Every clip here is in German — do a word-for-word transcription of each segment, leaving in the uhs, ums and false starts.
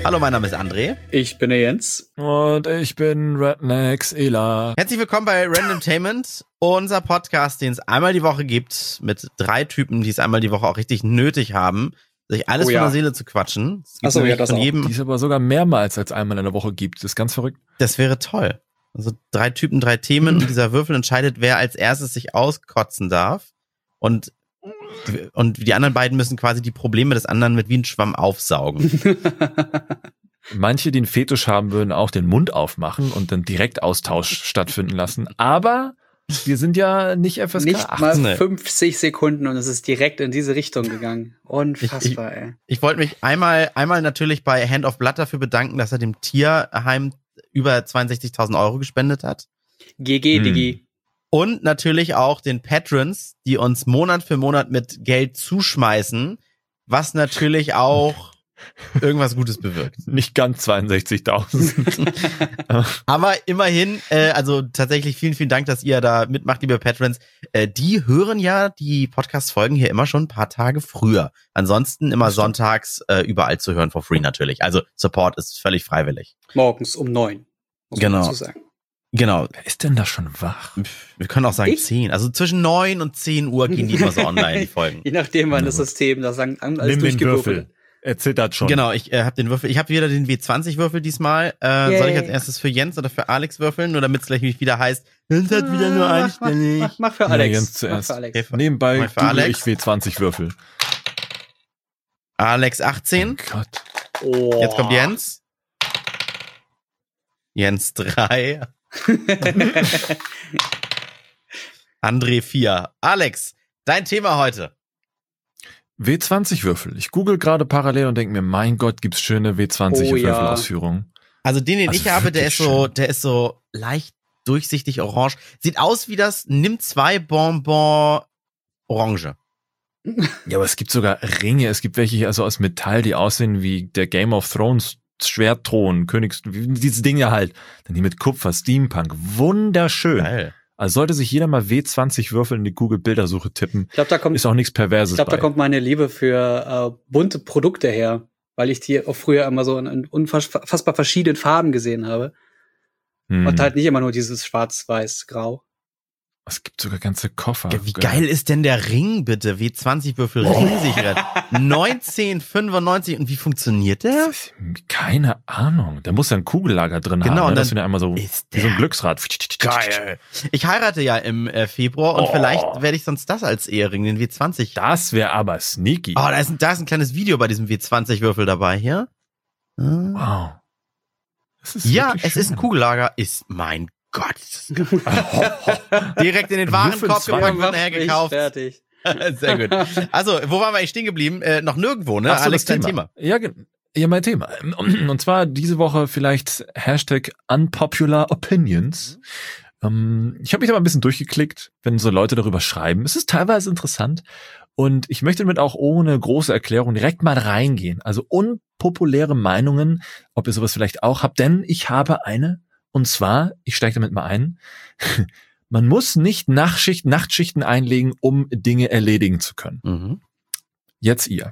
Hallo, mein Name ist André. Ich bin der Jens. Und ich bin Rednex Ela. Herzlich willkommen bei Randomtainment, unser Podcast, den es einmal die Woche gibt, mit drei Typen, die es einmal die Woche auch richtig nötig haben, sich alles Oh von ja. der Seele zu quatschen. Achso, ja, das von auch. jedem. Die es aber sogar mehrmals als einmal in der Woche gibt. Das ist ganz verrückt. Das wäre toll. Also drei Typen, drei Themen und dieser Würfel entscheidet, wer als erstes sich auskotzen darf. Und, und die anderen beiden müssen quasi die Probleme des anderen mit wie ein Schwamm aufsaugen. Manche, die einen Fetisch haben, würden auch den Mund aufmachen und dann direkt Austausch stattfinden lassen. Aber wir sind ja nicht F S K Nicht achtzehn. mal Nee. fünfzig Sekunden und es ist direkt in diese Richtung gegangen. Unfassbar, ey. Ich wollte mich einmal, einmal natürlich bei Hand of Blood dafür bedanken, dass er dem Tierheim über zweiundsechzigtausend Euro gespendet hat. G G, Hm. Digi. Und natürlich auch den Patrons, die uns Monat für Monat mit Geld zuschmeißen, was natürlich auch irgendwas Gutes bewirkt. Nicht ganz zweiundsechzigtausend. Aber immerhin, äh, also tatsächlich vielen, vielen Dank, dass ihr da mitmacht, liebe Patrons. Äh, die hören ja die Podcast-Folgen hier immer schon ein paar Tage früher. Ansonsten immer sonntags äh, überall zu hören for free natürlich. Also Support ist völlig freiwillig. Morgens um neun. Muss Genau. man dazu sagen. Genau. Wer ist denn da schon wach? Wir können auch sagen Ich? zehn. Also zwischen neun und zehn Uhr gehen die immer so online, die Folgen. Je nachdem, wann Na das gut. System das alles Nimm den durchgewürfelt. Würfel. Er zittert schon. Genau, ich äh, habe den Würfel. Ich habe wieder den W zwanzig Würfel diesmal. Äh, Yay. soll ich als erstes für Jens oder für Alex würfeln? Nur damit es gleich wieder heißt, Jens hat wieder nur Mach, einstellig. mach, mach für Ja, Alex. Jens Mach zuerst. für Alex. Okay. Nebenbei Mal für google Alex. ich W zwanzig Würfel. Alex Oh achtzehn. Gott. Oh. Jetzt kommt Jens. Jens drei. André vier. Alex, dein Thema heute. W zwanzig Würfel. Ich google gerade parallel und denke mir, mein Gott, gibt's schöne W zwanzig Oh ja. Würfelausführungen. Also den, den Also ich habe, der ist wirklich so, schön. der ist so leicht durchsichtig orange. Sieht aus wie das Nimm zwei Bonbon Orange. Ja, aber es gibt sogar Ringe. Es gibt welche hier also aus Metall, die aussehen wie der Game of Thrones Schwertthron, Königs, wie diese Dinge halt. Dann die mit Kupfer, Steampunk. Wunderschön. Geil. Also sollte sich jeder mal W zwanzig Würfel in die Google-Bildersuche tippen. Ich glaube, da kommt, Ist auch nichts Perverses ich glaube, bei. da kommt meine Liebe für äh, bunte Produkte her, weil ich die auch früher immer so in, in unfassbar verschiedenen Farben gesehen habe. Hm. Und halt nicht immer nur dieses Schwarz-Weiß-Grau. Es gibt sogar ganze Koffer. Ja, wie geil ist denn der Ring, bitte? W zwanzig Würfel Ringsicherheit. neunzehnhundertfünfundneunzig. Und wie funktioniert der? Keine Ahnung. Da muss ja ein Kugellager drin Genau, haben. und Ne? dann Das sind ja einmal so ist wie so ein der Glücksrad. Geil. Ich heirate ja im äh, Februar und Oh. vielleicht werde ich sonst das als Ehering, den W zwanzig. Das wäre aber sneaky. Oh, da ist, ein, da ist ein kleines Video bei diesem W zwanzig Würfel dabei hier. Ah. Wow. Das ist Ja, wirklich es ist ein schön. Kugellager. Ist mein Gott. ist das geil. Direkt in den Warenkorb zwei. gepackt, wird mach nachher mich gekauft. fertig. Sehr gut. Also, wo waren wir eigentlich stehen geblieben? Äh, noch nirgendwo, ne? Ach so, Alex, das dein Thema. Ja, ge- ja, mein Thema. Und zwar diese Woche vielleicht Hashtag Unpopular Opinions. Ähm, ich habe mich da mal ein bisschen durchgeklickt, wenn so Leute darüber schreiben. Es ist teilweise interessant. Und ich möchte damit auch ohne große Erklärung direkt mal reingehen. Also unpopuläre Meinungen, ob ihr sowas vielleicht auch habt. Denn ich habe eine. Und zwar, ich steige damit mal ein, man muss nicht Nachtschicht, Nachtschichten einlegen, um Dinge erledigen zu können. Mhm. Jetzt ihr.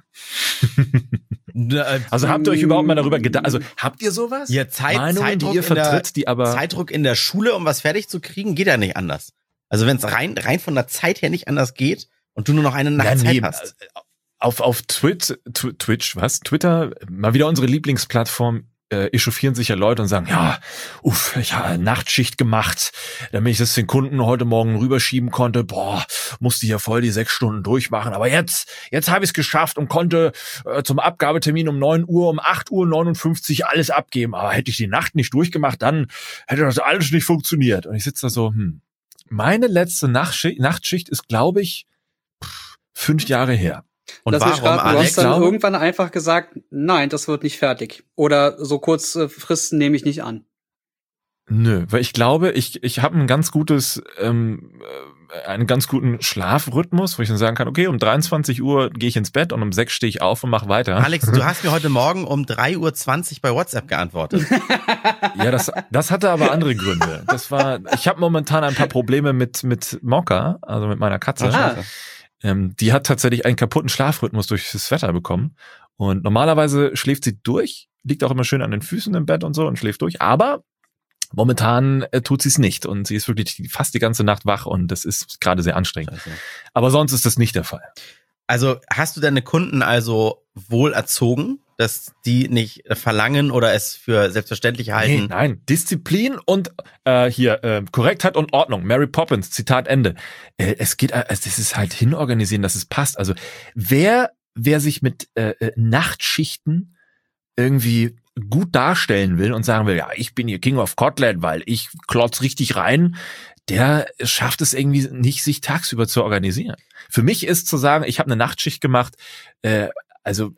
Also habt ihr euch überhaupt mal darüber gedacht, also habt ihr sowas? Ja, Zeit, Meinungen, Zeitdruck, die ihr in der, vertritt, die aber... Zeitdruck in der Schule, um was fertig zu kriegen, geht ja nicht anders. Also wenn es rein, rein von der Zeit her nicht anders geht und du nur noch eine Nacht Ja, Zeit nee, hast. Auf, auf Twitch, Tw- Twitch, was? Twitter, mal wieder unsere Lieblingsplattform, äh, echauffieren sich ja Leute und sagen, ja, uff, ich habe Nachtschicht gemacht, damit ich das den Kunden heute Morgen rüberschieben konnte. Boah, musste hier voll die sechs Stunden durchmachen. Aber jetzt, jetzt habe ich es geschafft und konnte äh, zum Abgabetermin um neun Uhr, um acht Uhr neunundfünfzig alles abgeben. Aber hätte ich die Nacht nicht durchgemacht, dann hätte das alles nicht funktioniert. Und ich sitze da so, hm, meine letzte Nachtschicht, Nachtschicht ist, glaube ich, pff, fünf Jahre her. Und Lass mich warum, raten, du Alex? hast dann glaube- irgendwann einfach gesagt, nein, das wird nicht fertig. Oder so kurze Fristen nehme ich nicht an. Nö, weil ich glaube, ich ich habe ein ganz gutes, ähm, äh, einen ganz guten Schlafrhythmus, wo ich dann sagen kann, okay, um dreiundzwanzig Uhr gehe ich ins Bett und um sechs stehe ich auf und mache weiter. Alex, du hast mir heute Morgen um drei Uhr zwanzig bei WhatsApp geantwortet. Ja, das das hatte aber andere Gründe. Das war, ich habe momentan ein paar Probleme mit mit Mokka, also mit meiner Katze. Ah. Ähm, die hat tatsächlich einen kaputten Schlafrhythmus durch das Wetter bekommen. Und normalerweise schläft sie durch, liegt auch immer schön an den Füßen im Bett und so und schläft durch. Aber momentan äh, tut sie es nicht und sie ist wirklich die, fast die ganze Nacht wach und das ist gerade sehr anstrengend. Okay. Aber sonst ist das nicht der Fall. Also hast du deine Kunden also wohl erzogen, dass die nicht verlangen oder es für selbstverständlich halten? Nee, nein, Disziplin und äh, hier äh, Korrektheit und Ordnung. Mary Poppins, Zitat Ende. Äh, es geht, also das ist halt hinorganisieren, dass es passt. Also wer, wer sich mit äh, Nachtschichten irgendwie gut darstellen will und sagen will, ja, ich bin hier King of Kotlet, weil ich klotz richtig rein, der schafft es irgendwie nicht, sich tagsüber zu organisieren. Für mich ist zu sagen, ich habe eine Nachtschicht gemacht, äh, also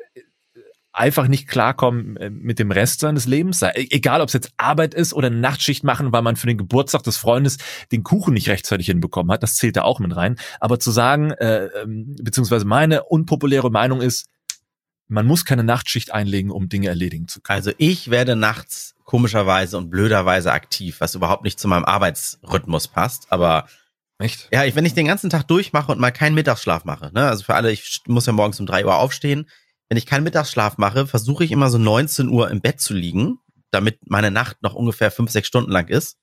einfach nicht klarkommen mit dem Rest seines Lebens, egal ob es jetzt Arbeit ist oder eine Nachtschicht machen, weil man für den Geburtstag des Freundes den Kuchen nicht rechtzeitig hinbekommen hat, das zählt da auch mit rein. Aber zu sagen, äh, beziehungsweise meine unpopuläre Meinung ist, man muss keine Nachtschicht einlegen, um Dinge erledigen zu können. Also ich werde nachts komischerweise und blöderweise aktiv, was überhaupt nicht zu meinem Arbeitsrhythmus passt, aber echt? Ja, ich, wenn ich den ganzen Tag durchmache und mal keinen Mittagsschlaf mache, ne, also für alle, ich muss ja morgens um drei Uhr aufstehen, wenn ich keinen Mittagsschlaf mache, versuche ich immer so neunzehn Uhr im Bett zu liegen, damit meine Nacht noch ungefähr fünf, sechs Stunden lang ist.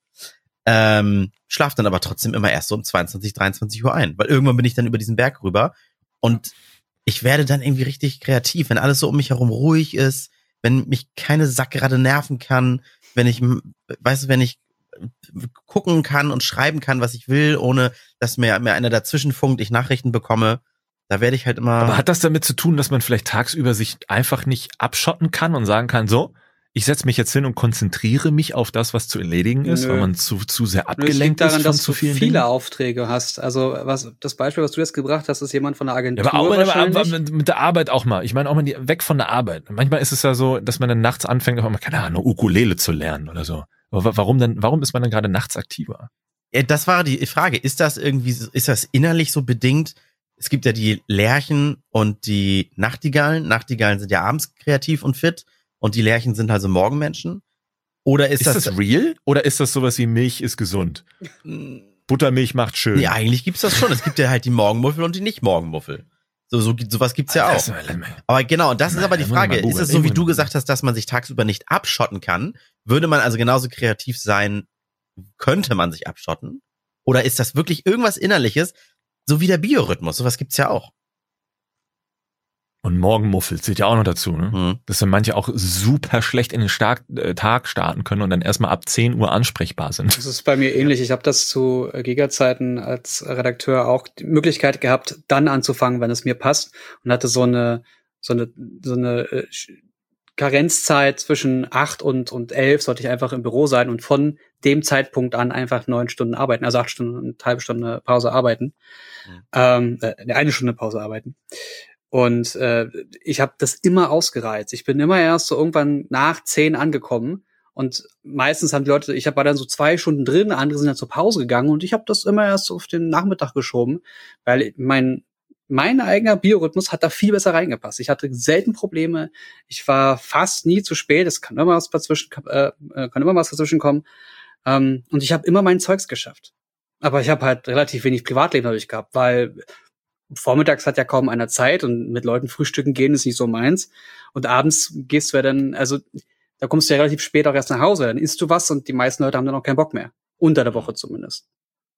Ähm, schlaf dann aber trotzdem immer erst so um zweiundzwanzig, dreiundzwanzig Uhr ein, weil irgendwann bin ich dann über diesen Berg rüber und ich werde dann irgendwie richtig kreativ, wenn alles so um mich herum ruhig ist, wenn mich keine Sackgarde nerven kann, wenn ich, weißt du, wenn ich gucken kann und schreiben kann, was ich will, ohne dass mir, mir einer dazwischen funkt, ich Nachrichten bekomme. Da werde ich halt immer... Aber hat das damit zu tun, dass man vielleicht tagsüber sich einfach nicht abschotten kann und sagen kann, so, ich setze mich jetzt hin und konzentriere mich auf das, was zu erledigen ist, Nö. weil man zu, zu sehr abgelenkt daran, ist von dass zu vielen du viele Dingen? Aufträge hast. Also was das Beispiel, was du jetzt gebracht hast, ist jemand von der Agentur ja, aber auch wahrscheinlich. mit, mit der Arbeit auch mal. Ich meine auch mal die, weg von der Arbeit. Manchmal ist es ja so, dass man dann nachts anfängt, auch mal, keine Ahnung, Ukulele zu lernen oder so. Aber warum denn, warum ist man dann gerade nachts aktiver? Ja, das war die Frage. Ist das irgendwie, ist das innerlich so bedingt? Es gibt ja die Lerchen und die Nachtigallen. Nachtigallen sind ja abends kreativ und fit und die Lerchen sind also Morgenmenschen. Oder ist, ist das, das real? Oder ist das sowas wie Milch ist gesund? Buttermilch macht schön. Ja, eigentlich gibt's das schon. Es gibt ja halt die Morgenmuffel und die Nicht-Morgenmuffel. So, so, sowas gibt's ja auch. Aber genau, und das ist aber die Frage. Ist es so, wie du gesagt hast, dass man sich tagsüber nicht abschotten kann? Würde man also genauso kreativ sein, könnte man sich abschotten? Oder ist das wirklich irgendwas Innerliches? So wie der Biorhythmus, sowas gibt's ja auch. Und Morgenmuffel zählt ja auch noch dazu, ne? Mhm. Dass dann manche auch super schlecht in den Stark, äh, Tag starten können und dann erstmal ab zehn Uhr ansprechbar sind. Das ist bei mir ähnlich. Ich habe das zu Giga-Zeiten als Redakteur auch die Möglichkeit gehabt, dann anzufangen, wenn es mir passt, und hatte so eine so eine so eine äh, Karenzzeit zwischen acht und und elf sollte ich einfach im Büro sein und von dem Zeitpunkt an einfach neun Stunden arbeiten, also acht Stunden und eine halbe Stunde Pause arbeiten, mhm. ähm, äh, eine Stunde Pause arbeiten. Und äh, ich habe das immer ausgereizt. Ich bin immer erst so irgendwann nach zehn angekommen und meistens haben die Leute, ich war dann so zwei Stunden drin, andere sind dann zur Pause gegangen und ich habe das immer erst auf den Nachmittag geschoben, weil mein mein eigener Biorhythmus hat da viel besser reingepasst. Ich hatte selten Probleme. Ich war fast nie zu spät. Es kann immer was dazwischen, äh, kann immer was dazwischen kommen. Ähm, und ich habe immer mein Zeugs geschafft. Aber ich habe halt relativ wenig Privatleben dadurch gehabt, weil vormittags hat ja kaum einer Zeit und mit Leuten frühstücken gehen ist nicht so meins. Und abends gehst du ja dann, also da kommst du ja relativ spät auch erst nach Hause. Dann isst du was und die meisten Leute haben dann auch keinen Bock mehr. Unter der Woche zumindest.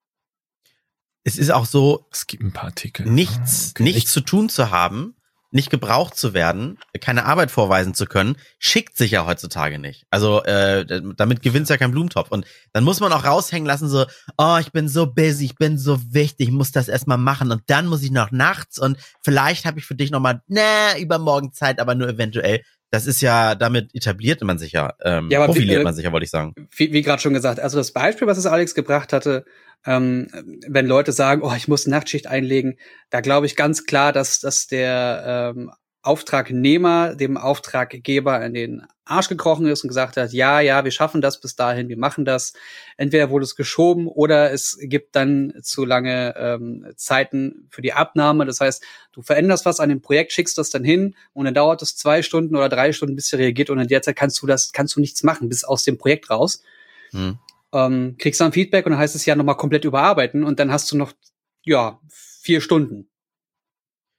Es ist auch so, es gibt ein paar Artikel. Nichts, okay. nichts zu tun zu haben, nicht gebraucht zu werden, keine Arbeit vorweisen zu können, schickt sich ja heutzutage nicht. Also äh, damit gewinnt's ja kein Blumentopf. Und dann muss man auch raushängen lassen, so, oh, ich bin so busy, ich bin so wichtig, ich muss das erstmal machen und dann muss ich noch nachts und vielleicht habe ich für dich nochmal, ne, übermorgen Zeit, aber nur eventuell. Das ist ja, damit etabliert man sich ja, ähm, ja profiliert wie, äh, man sich ja, wollte ich sagen. Wie, wie gerade schon gesagt, also das Beispiel, was es Alex gebracht hatte, ähm, wenn Leute sagen, oh, ich muss eine Nachtschicht einlegen, da glaube ich ganz klar, dass, dass der ähm, Auftragnehmer dem Auftraggeber in den Arsch gekrochen ist und gesagt hat, ja, ja, wir schaffen das bis dahin, wir machen das. Entweder wurde es geschoben oder es gibt dann zu lange ähm, Zeiten für die Abnahme. Das heißt, du veränderst was an dem Projekt, schickst das dann hin und dann dauert es zwei Stunden oder drei Stunden, bis er reagiert und in der Zeit kannst du das, kannst du nichts machen, bis aus dem Projekt raus. Hm. Ähm, kriegst dann Feedback und dann heißt es ja nochmal komplett überarbeiten und dann hast du noch, ja, vier Stunden.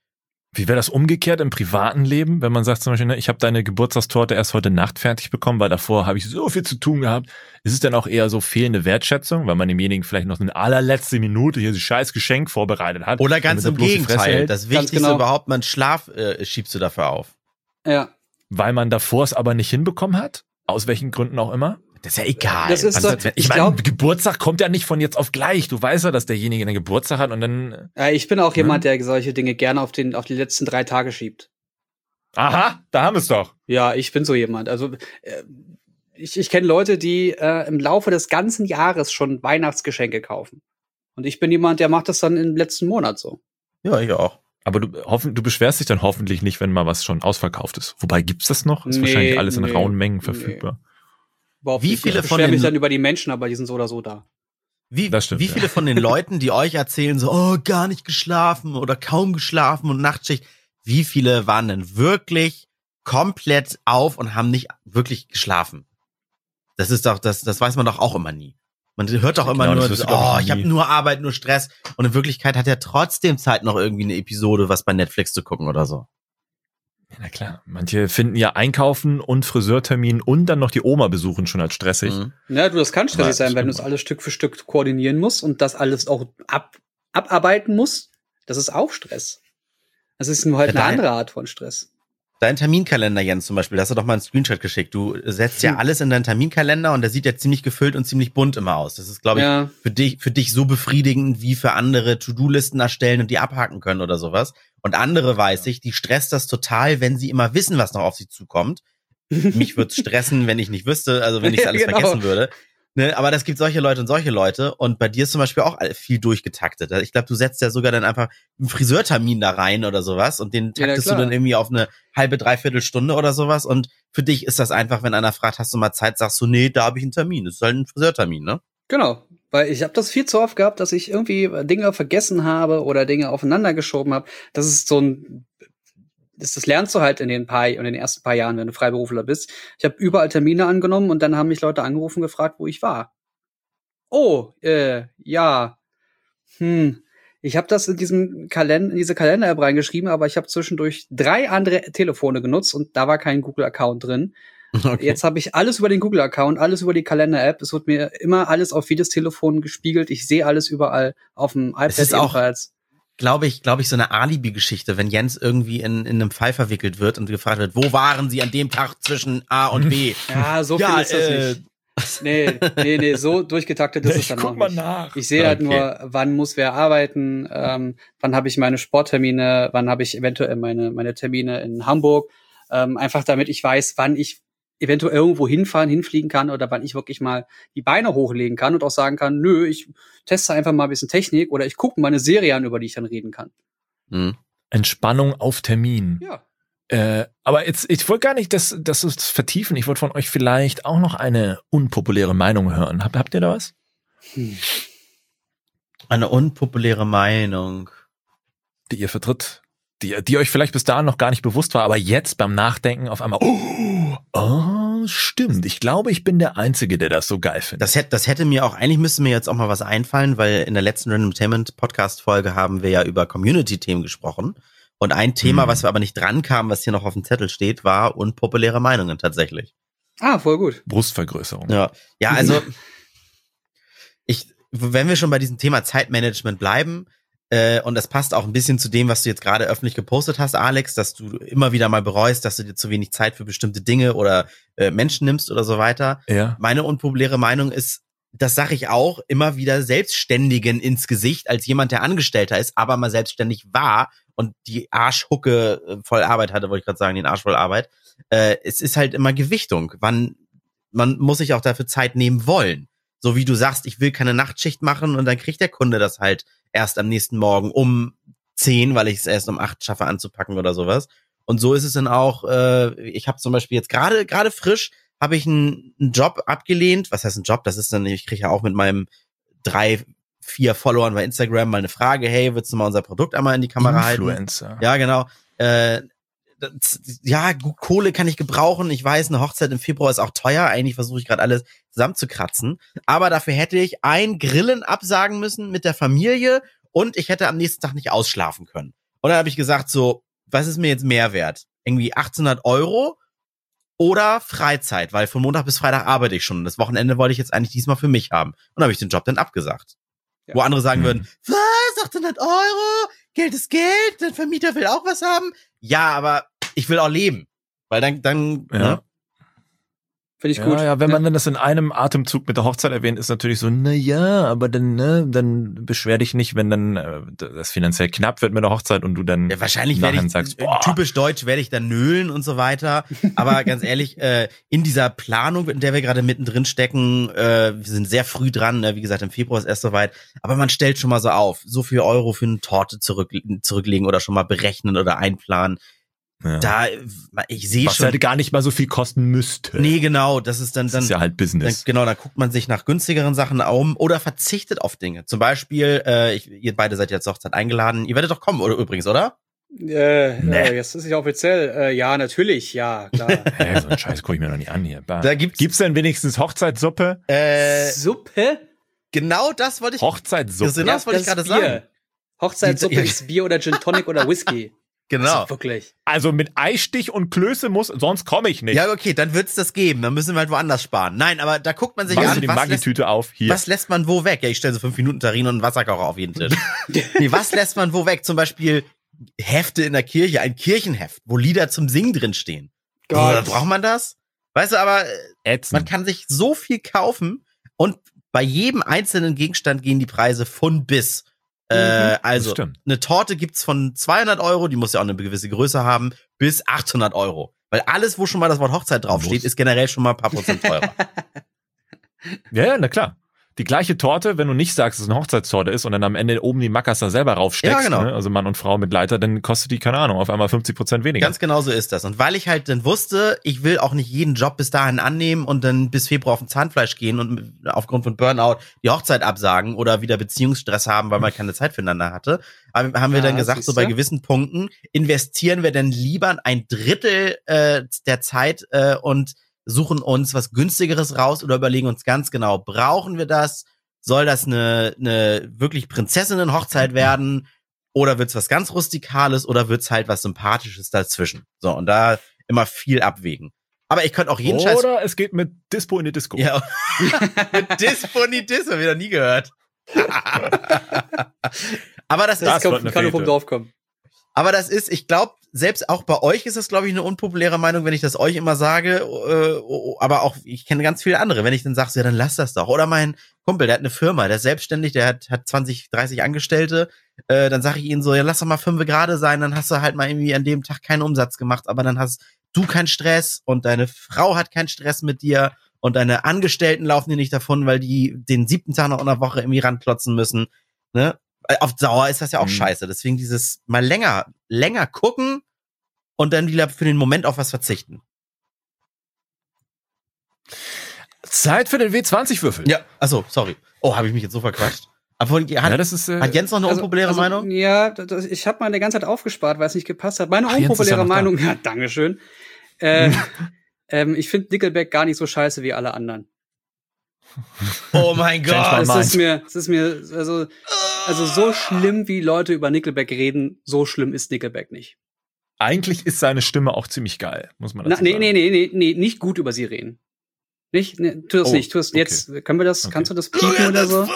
Wie wäre das umgekehrt im privaten Leben, wenn man sagt zum Beispiel, ne, ich habe deine Geburtstagstorte erst heute Nacht fertig bekommen, weil davor habe ich so viel zu tun gehabt. Ist es dann auch eher so fehlende Wertschätzung, weil man demjenigen vielleicht noch eine allerletzte Minute hier so scheiß Geschenk vorbereitet hat? Oder ganz im Gegenteil, das Wichtigste genau. überhaupt, man Schlaf äh, schiebst du dafür auf. Ja. Weil man davor es aber nicht hinbekommen hat? Aus welchen Gründen auch immer? Das ist ja egal. Das ist Also, doch, ich ich meine, glaub- Geburtstag kommt ja nicht von jetzt auf gleich. Du weißt ja, dass derjenige einen Geburtstag hat und dann... Ja, ich bin auch Ja. jemand, der solche Dinge gerne auf den auf die letzten drei Tage schiebt. Aha, da haben wir es doch. Ja, ich bin so jemand. Also äh, ich, ich kenne Leute, die äh, im Laufe des ganzen Jahres schon Weihnachtsgeschenke kaufen. Und ich bin jemand, der macht das dann im letzten Monat so. Ja, ich auch. Aber du, hoffen, du beschwerst dich dann hoffentlich nicht, wenn mal was schon ausverkauft ist. Wobei, gibt's das noch? Ist Nee, wahrscheinlich alles in nee, rauen Mengen nee. verfügbar. Überhaupt Wie nicht. viele ich von beschwer mich den- dann über die Menschen, aber die sind so oder so da. Wie, Das stimmt, wie ja. viele von den Leuten, die euch erzählen, so, oh, gar nicht geschlafen oder kaum geschlafen und Nachtschicht, wie viele waren denn wirklich komplett auf und haben nicht wirklich geschlafen? Das ist doch, das, das weiß man doch auch immer nie. Man hört doch Ja, immer genau, nur, das wirst du, glaub ich, oh, ich habe nie. nur Arbeit, nur Stress. Und in Wirklichkeit hat er trotzdem Zeit, noch irgendwie eine Episode, was bei Netflix zu gucken oder so. Na klar, manche finden ja Einkaufen und Friseurtermin und dann noch die Oma besuchen schon als stressig. Mhm. Ja, du, das kann stressig Aber sein, wenn du es stimmt. alles Stück für Stück koordinieren musst und das alles auch ab, abarbeiten musst. Das ist auch Stress. Das ist nur halt Ja, eine da- andere Art von Stress. Dein Terminkalender, Jens, zum Beispiel, da hast du doch mal einen Screenshot geschickt. Du setzt ja Hm. alles in deinen Terminkalender und der sieht ja ziemlich gefüllt und ziemlich bunt immer aus. Das ist, glaube ich, Ja. für dich, für dich so befriedigend wie für andere To-Do-Listen erstellen und die abhaken können oder sowas. Und andere weiß ich, die stresst das total, wenn sie immer wissen, was noch auf sie zukommt. Mich würde stressen, wenn ich nicht wüsste, also wenn ich Ja, alles genau. vergessen würde. Ne, aber das gibt solche Leute und solche Leute. Und bei dir ist zum Beispiel auch viel durchgetaktet. Ich glaube, du setzt ja sogar dann einfach einen Friseurtermin da rein oder sowas und den Ja, na taktest du klar. dann irgendwie auf eine halbe, dreiviertel Stunde oder sowas. Und für dich ist das einfach, wenn einer fragt, hast du mal Zeit, sagst du, nee, da habe ich einen Termin. Das ist halt ein Friseurtermin, ne? Genau, weil ich habe das viel zu oft gehabt, dass ich irgendwie Dinge vergessen habe oder Dinge aufeinander geschoben habe. Das ist so ein, das, das lernst du halt in den paar, in den ersten paar Jahren, wenn du Freiberufler bist. Ich habe überall Termine angenommen und dann haben mich Leute angerufen, gefragt, wo ich war. Oh, äh, ja, hm. Ich habe das in diesem Kalender, in diese Kalender-App reingeschrieben, aber ich habe zwischendurch drei andere Telefone genutzt und da war kein Google-Account drin. Okay. Jetzt habe ich alles über den Google-Account, alles über die Kalender-App. Es wird mir immer alles auf jedes Telefon gespiegelt. Ich sehe alles überall auf dem iPad Es ist auch- ebenfalls. Glaube ich, glaube ich, so eine Alibi-Geschichte, wenn Jens irgendwie in, in einem Fall verwickelt wird und gefragt wird, wo waren sie an dem Tag zwischen A und B? Ja, so viel Ja, ist das äh, nicht. Nee, nee, nee, so durchgetaktet ist es Ich dann guck auch mal nicht. nach. Ich sehe halt Okay. nur, wann muss wer arbeiten, ähm, wann habe ich meine Sporttermine, wann habe ich eventuell meine meine Termine in Hamburg. Ähm, einfach damit ich weiß, wann ich eventuell irgendwo hinfahren, hinfliegen kann oder wann ich wirklich mal die Beine hochlegen kann und auch sagen kann, nö, ich teste einfach mal ein bisschen Technik oder ich gucke mal eine Serie an, über die ich dann reden kann. Hm. Entspannung auf Termin. Ja. Äh, aber jetzt, ich wollte gar nicht das, das ist vertiefen. Ich wollte von euch vielleicht auch noch eine unpopuläre Meinung hören. Habt, habt ihr da was? Hm. Eine unpopuläre Meinung. Die ihr vertritt? Die, die euch vielleicht bis dahin noch gar nicht bewusst war, aber jetzt beim Nachdenken auf einmal, oh, oh, stimmt. Ich glaube, ich bin der Einzige, der das so geil findet. Das hätte, das hätte mir auch, eigentlich müsste mir jetzt auch mal was einfallen, weil in der letzten Random Entertainment Podcast Folge haben wir ja über Community-Themen gesprochen. Und ein Thema, Hm. was wir aber nicht dran kamen, was hier noch auf dem Zettel steht, war unpopuläre Meinungen tatsächlich. Ah, voll gut. Brustvergrößerung. Ja, ja, also ich, wenn wir schon bei diesem Thema Zeitmanagement bleiben, äh, und das passt auch ein bisschen zu dem, was du jetzt gerade öffentlich gepostet hast, Alex, dass du immer wieder mal bereust, dass du dir zu wenig Zeit für bestimmte Dinge oder äh, Menschen nimmst oder so weiter. Ja. Meine unpopuläre Meinung ist, das sage ich auch, immer wieder Selbstständigen ins Gesicht, als jemand, der Angestellter ist, aber mal selbstständig war und die Arschhucke äh, voll Arbeit hatte, wollte ich gerade sagen, den Arsch voll Arbeit. Äh, es ist halt immer Gewichtung. Wann, man muss sich auch dafür Zeit nehmen wollen. So wie du sagst, ich will keine Nachtschicht machen und dann kriegt der Kunde das halt erst am nächsten Morgen um zehn, weil ich es erst um acht schaffe anzupacken oder sowas. Und so ist es dann auch, äh, ich habe zum Beispiel jetzt gerade gerade frisch, habe ich einen, einen Job abgelehnt. Was heißt ein Job? Das ist dann, ich kriege ja auch mit meinem drei, vier Followern bei Instagram mal eine Frage, hey, willst du mal unser Produkt einmal in die Kamera halten? Influencer. Ja, genau. Äh, das, ja, gut, Kohle kann ich gebrauchen. Ich weiß, eine Hochzeit im Februar ist auch teuer. Eigentlich versuche ich gerade alles zusammenzukratzen. Aber dafür hätte ich ein Grillen absagen müssen mit der Familie und ich hätte am nächsten Tag nicht ausschlafen können. Und dann habe ich gesagt so, was ist mir jetzt mehr wert? Irgendwie achtzehnhundert Euro oder Freizeit, weil von Montag bis Freitag arbeite ich schon. Und das Wochenende wollte ich jetzt eigentlich diesmal für mich haben. Und dann habe ich den Job dann abgesagt. Ja. Wo andere sagen hm. würden, was, achtzehnhundert Euro? Geld ist Geld, der Vermieter will auch was haben. Ja, aber ich will auch leben. Weil dann, dann, ja. ne? Finde ich ja, gut. Ja, wenn man dann das in einem Atemzug mit der Hochzeit erwähnt, ist natürlich so, na ja, aber dann, ne, dann beschwer dich nicht, wenn dann äh, das finanziell knapp wird mit der Hochzeit und du dann ja, wahrscheinlich werde ich, sagst, typisch deutsch werde ich dann nölen und so weiter. Aber ganz ehrlich, äh, in dieser Planung, in der wir gerade mittendrin stecken, äh, wir sind sehr früh dran, ne? Wie gesagt, im Februar ist erst soweit. Aber man stellt schon mal so auf, so viel Euro für eine Torte zurück, zurücklegen oder schon mal berechnen oder einplanen. Ja. Da, ich sehe schon. Was halt gar nicht mal so viel kosten müsste. Nee, genau, das ist dann, dann. Das ist ja halt Business. Dann, genau, dann guckt man sich nach günstigeren Sachen um oder verzichtet auf Dinge. Zum Beispiel, äh, ich, ihr beide seid ja zur Hochzeit eingeladen. Ihr werdet doch kommen, oder übrigens, oder? Äh, nee. äh, jetzt ist es ja offiziell. Äh, ja, natürlich, ja, klar. Hä, so einen Scheiß gucke ich mir noch nicht an hier. Bah. Da gibt's, gibt's denn wenigstens Hochzeitssuppe? Äh, Suppe? Genau das wollte ich. Hochzeitssuppe. Genau das wollte ich gerade sagen. Hochzeitssuppe Die, ist Bier oder Gin Tonic oder Whisky. Genau. Also wirklich. Also mit Eistich und Klöße muss, sonst komme ich nicht. Ja, okay, dann wird's das geben. Dann müssen wir halt woanders sparen. Nein, aber da guckt man sich Machst an, du die was Maggi-Tüte lässt, auf? Hier. was lässt man wo weg? Ja, ich stelle so fünf Minuten Terrine und einen Wasserkocher auf jeden Tisch. Nee, was lässt man wo weg? Zum Beispiel Hefte in der Kirche, ein Kirchenheft, wo Lieder zum Singen drin stehen. Gott. Braucht man das? Weißt du, aber Ätzend. Man kann sich so viel kaufen und bei jedem einzelnen Gegenstand gehen die Preise von bis. Äh, also, eine Torte gibt's von zweihundert Euro, die muss ja auch eine gewisse Größe haben, bis achthundert Euro. Weil alles, wo schon mal das Wort Hochzeit draufsteht, ist generell schon mal ein paar Prozent teurer. Ja, ja, na klar. Die gleiche Torte, wenn du nicht sagst, dass es eine Hochzeitstorte ist und dann am Ende oben die Mackers da selber raufsteckst, ja, genau. ne? Also Mann und Frau mit Leiter, dann kostet die, keine Ahnung, auf einmal fünfzig Prozent weniger. Ganz genau so ist das. Und weil ich halt dann wusste, ich will auch nicht jeden Job bis dahin annehmen und dann bis Februar auf den Zahnfleisch gehen und aufgrund von Burnout die Hochzeit absagen oder wieder Beziehungsstress haben, weil man keine Zeit füreinander hatte, haben wir ja, dann gesagt, so bei gewissen Punkten investieren wir dann lieber ein Drittel äh, der Zeit äh, und suchen uns was günstigeres raus oder überlegen uns ganz genau, brauchen wir das? Soll das eine, eine wirklich Prinzessinnen-Hochzeit werden? Oder wird's was ganz Rustikales? Oder wird's halt was Sympathisches dazwischen? So, und da immer viel abwägen. Aber ich könnte auch jeden Oder Scheiß... Oder es geht mit Dispo in die Disco. Ja, mit Dispo in die Disco, hab ich noch nie gehört. Aber das, das ist... Das kann nur vom Dorf kommen. Aber das ist, ich glaube, selbst auch bei euch ist das, glaube ich, eine unpopuläre Meinung, wenn ich das euch immer sage. Äh, aber auch, ich kenne ganz viele andere. Wenn ich dann sage, ja, dann lass das doch. Oder mein Kumpel, der hat eine Firma, der ist selbstständig, der hat, hat zwanzig, dreißig Angestellte. Äh, dann sage ich ihnen so, ja, lass doch mal fünf gerade sein, dann hast du halt mal irgendwie an dem Tag keinen Umsatz gemacht. Aber dann hast du keinen Stress und deine Frau hat keinen Stress mit dir und deine Angestellten laufen dir nicht davon, weil die den siebten Tag noch in der Woche irgendwie ranklotzen müssen. Ne? Auf Dauer ist das ja auch mhm. scheiße. Deswegen dieses mal länger, länger gucken und dann wieder für den Moment auf was verzichten. Zeit für den W zwanzig Würfel. Ja, achso, sorry. Oh, habe ich mich jetzt so verquatscht. Aber hat, ja, das ist, äh, hat Jens noch eine also, unpopuläre also, Meinung? Ja, das, ich habe mal eine ganze Zeit aufgespart, weil es nicht gepasst hat. Meine Ach, unpopuläre Meinung, ja, dankeschön. Äh, ähm, ich finde Nickelback gar nicht so scheiße wie alle anderen. Oh mein Gott. Es ist mir, es ist mir, also, also so schlimm, wie Leute über Nickelback reden, so schlimm ist Nickelback nicht. Eigentlich ist seine Stimme auch ziemlich geil, muss man dazu Na, nee, sagen. Nee, nee, nee, nee, nicht gut über sie reden. Nicht, nee, tu das oh, nicht, tu das, okay. Jetzt, können wir das, okay. Kannst du das piepen oder so?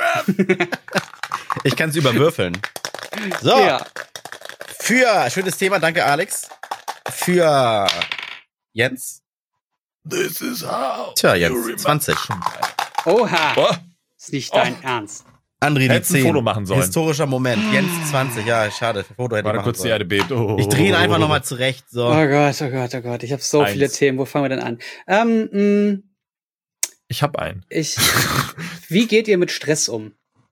Ich kann es überwürfeln. So. Ja. Für, schönes Thema, danke Alex. Für Jens. This is how. Tja, Jens, zwanzig. Oha. Oh. Ist nicht dein oh. Ernst. André, die zehn. Ein Foto machen sollen. Historischer Moment. Jens, zwanzig. Ja, schade. Foto hätte ich machen kurz die Erde bebt. Oh. Ich drehe ihn einfach nochmal zurecht. So. Oh Gott, oh Gott, oh Gott. Ich habe so Eins. viele Themen. Wo fangen wir denn an? Ähm, mh, ich habe einen. Ich, wie geht ihr mit Stress um?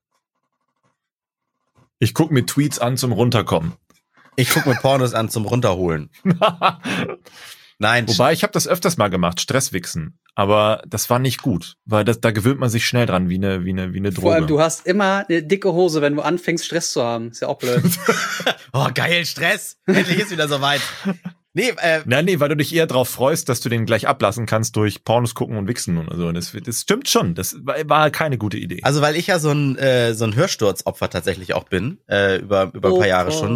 Ich gucke mir Tweets an zum Runterkommen. Ich gucke mir Pornos an zum Runterholen. Nein. Wobei, ich habe das öfters mal gemacht, Stresswichsen. Aber das war nicht gut, weil das, da gewöhnt man sich schnell dran, wie eine, wie eine, wie eine Droge. Vor allem, du hast immer eine dicke Hose, wenn du anfängst, Stress zu haben. Ist ja auch blöd. Oh, geil, Stress. Endlich ist wieder soweit. Nee, äh. Nein, nee, weil du dich eher drauf freust, dass du den gleich ablassen kannst durch Pornos gucken und wichsen und so. Das, das stimmt schon. Das war, war keine gute Idee. Also, weil ich ja so ein, äh, so ein Hörsturzopfer tatsächlich auch bin, äh, über, über ein paar oh, Jahre schon. Und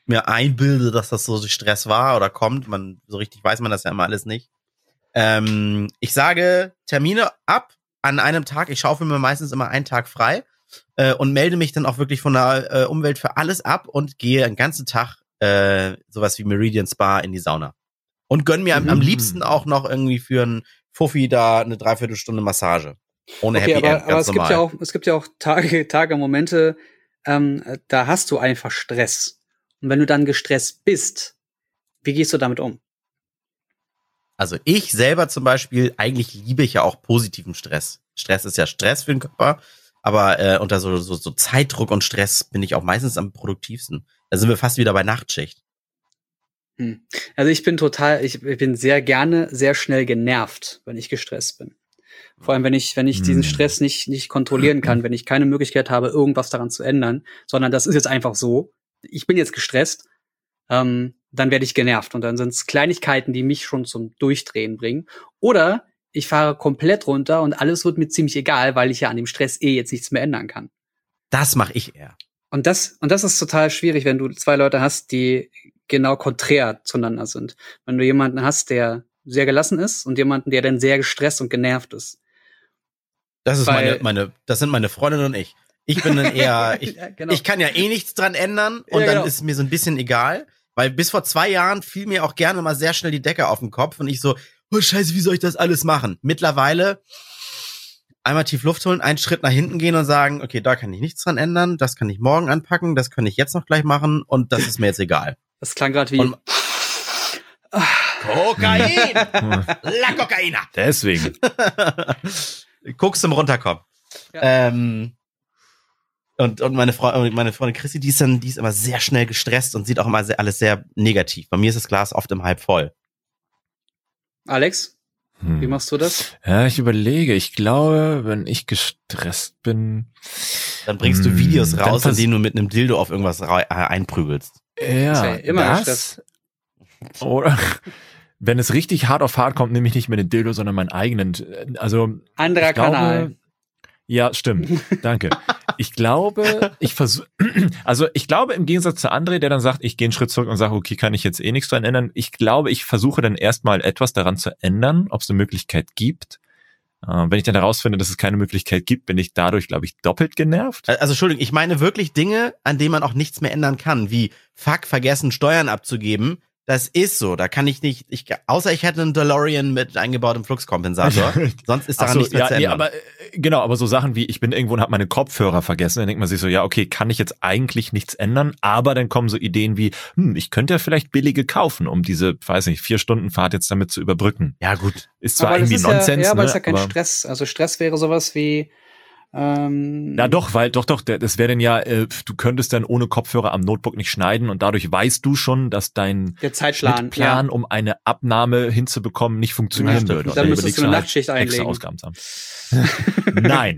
mir einbilde, dass das so Stress war oder kommt. Man, so richtig weiß man das ja immer alles nicht. Ähm, ich sage Termine ab an einem Tag. Ich schaufel mir meistens immer einen Tag frei äh, und melde mich dann auch wirklich von der äh, Umwelt für alles ab und gehe den ganzen Tag äh, sowas wie Meridian Spa in die Sauna. Und gönn mir am, Mhm. am liebsten auch noch irgendwie für einen Fuffi da eine Dreiviertelstunde Massage. Ohne Okay, Happy aber, End, aber ganz es normal. gibt ja auch, es gibt ja auch Tage, Tage, Momente, ähm, da hast du einfach Stress. Und wenn du dann gestresst bist, wie gehst du damit um? Also ich selber zum Beispiel, eigentlich liebe ich ja auch positiven Stress. Stress ist ja Stress für den Körper, aber äh, unter so, so, so Zeitdruck und Stress bin ich auch meistens am produktivsten. Da sind wir fast wieder bei Nachtschicht. Hm. Also ich bin total, ich, ich bin sehr gerne, sehr schnell genervt, wenn ich gestresst bin. Vor allem, wenn ich, wenn ich Hm. diesen Stress nicht, nicht kontrollieren kann, wenn ich keine Möglichkeit habe, irgendwas daran zu ändern, sondern das ist jetzt einfach so. Ich bin jetzt gestresst, ähm, dann werde ich genervt und dann sind es Kleinigkeiten, die mich schon zum Durchdrehen bringen. Oder ich fahre komplett runter und alles wird mir ziemlich egal, weil ich ja an dem Stress eh jetzt nichts mehr ändern kann. Das mache ich eher. Und das, und das ist total schwierig, wenn du zwei Leute hast, die genau konträr zueinander sind. Wenn du jemanden hast, der sehr gelassen ist und jemanden, der dann sehr gestresst und genervt ist. Das ist Weil- meine, meine, das sind meine Freundin und ich. Ich bin dann eher, ich, Ja, genau. ich kann ja eh nichts dran ändern und Ja, dann genau. ist es mir so ein bisschen egal. Weil bis vor zwei Jahren fiel mir auch gerne mal sehr schnell die Decke auf den Kopf und ich so, oh Scheiße, wie soll ich das alles machen? Mittlerweile einmal tief Luft holen, einen Schritt nach hinten gehen und sagen, okay, da kann ich nichts dran ändern, das kann ich morgen anpacken, das kann ich jetzt noch gleich machen und das ist mir jetzt egal. Das klang gerade wie. Und Kokain! La Kokaina! Deswegen. Guckst zum Runterkommen. Ja. Ähm, und, und meine Frau, meine Freundin Chrissy, die ist dann, die ist immer sehr schnell gestresst und sieht auch immer sehr, alles sehr negativ. Bei mir ist das Glas oft im Halb voll. Alex, Hm. wie machst du das? Ja, ich überlege. Ich glaube, wenn ich gestresst bin. Dann bringst du Hm, Videos dann raus, in vers- denen du mit einem Dildo auf irgendwas ra- äh, einprügelst. Ja, Das wär immer das. Oder wenn es richtig hart auf hart kommt, nehme ich nicht mehr den Dildo, sondern meinen eigenen. Also Anderer ich glaube, Kanal. Ja, stimmt. Danke. Ich glaube, ich versuche, also ich glaube im Gegensatz zu André, der dann sagt, ich gehe einen Schritt zurück und sage, okay, kann ich jetzt eh nichts dran ändern. Ich glaube, ich versuche dann erstmal etwas daran zu ändern, ob es eine Möglichkeit gibt. Äh, wenn ich dann herausfinde, dass es keine Möglichkeit gibt, bin ich dadurch, glaube ich, doppelt genervt. Also Entschuldigung, ich meine wirklich Dinge, an denen man auch nichts mehr ändern kann, wie fuck, vergessen Steuern abzugeben. Das ist so, da kann ich nicht, ich, außer ich hätte einen DeLorean mit eingebautem Fluxkompensator, sonst ist daran Ach so, nichts mehr ja, zu nee, ändern. aber äh, genau, aber so Sachen wie, ich bin irgendwo und habe meine Kopfhörer vergessen, dann denkt man sich so, ja, okay, kann ich jetzt eigentlich nichts ändern, aber dann kommen so Ideen wie, hm, ich könnte ja vielleicht billige kaufen, um diese, weiß nicht, vier Stunden Fahrt jetzt damit zu überbrücken. Ja gut, Ist zwar Aber das irgendwie ist ja, Nonsens, ja, aber ne, das ist ja kein aber- Stress. Also Stress wäre sowas wie ähm, Na doch, weil doch, doch, der- das wäre dann ja, äh, du könntest dann ohne Kopfhörer am Notebook nicht schneiden und dadurch weißt du schon, dass dein der Zeitplan. Schnittplan, Ja. um eine Abnahme hinzubekommen, nicht funktionieren Ja, stimmt. würde. Und Dann müsstest überlegst du eine halt, Nachtschicht extra einlegen. Ausgaben zu haben. Nein.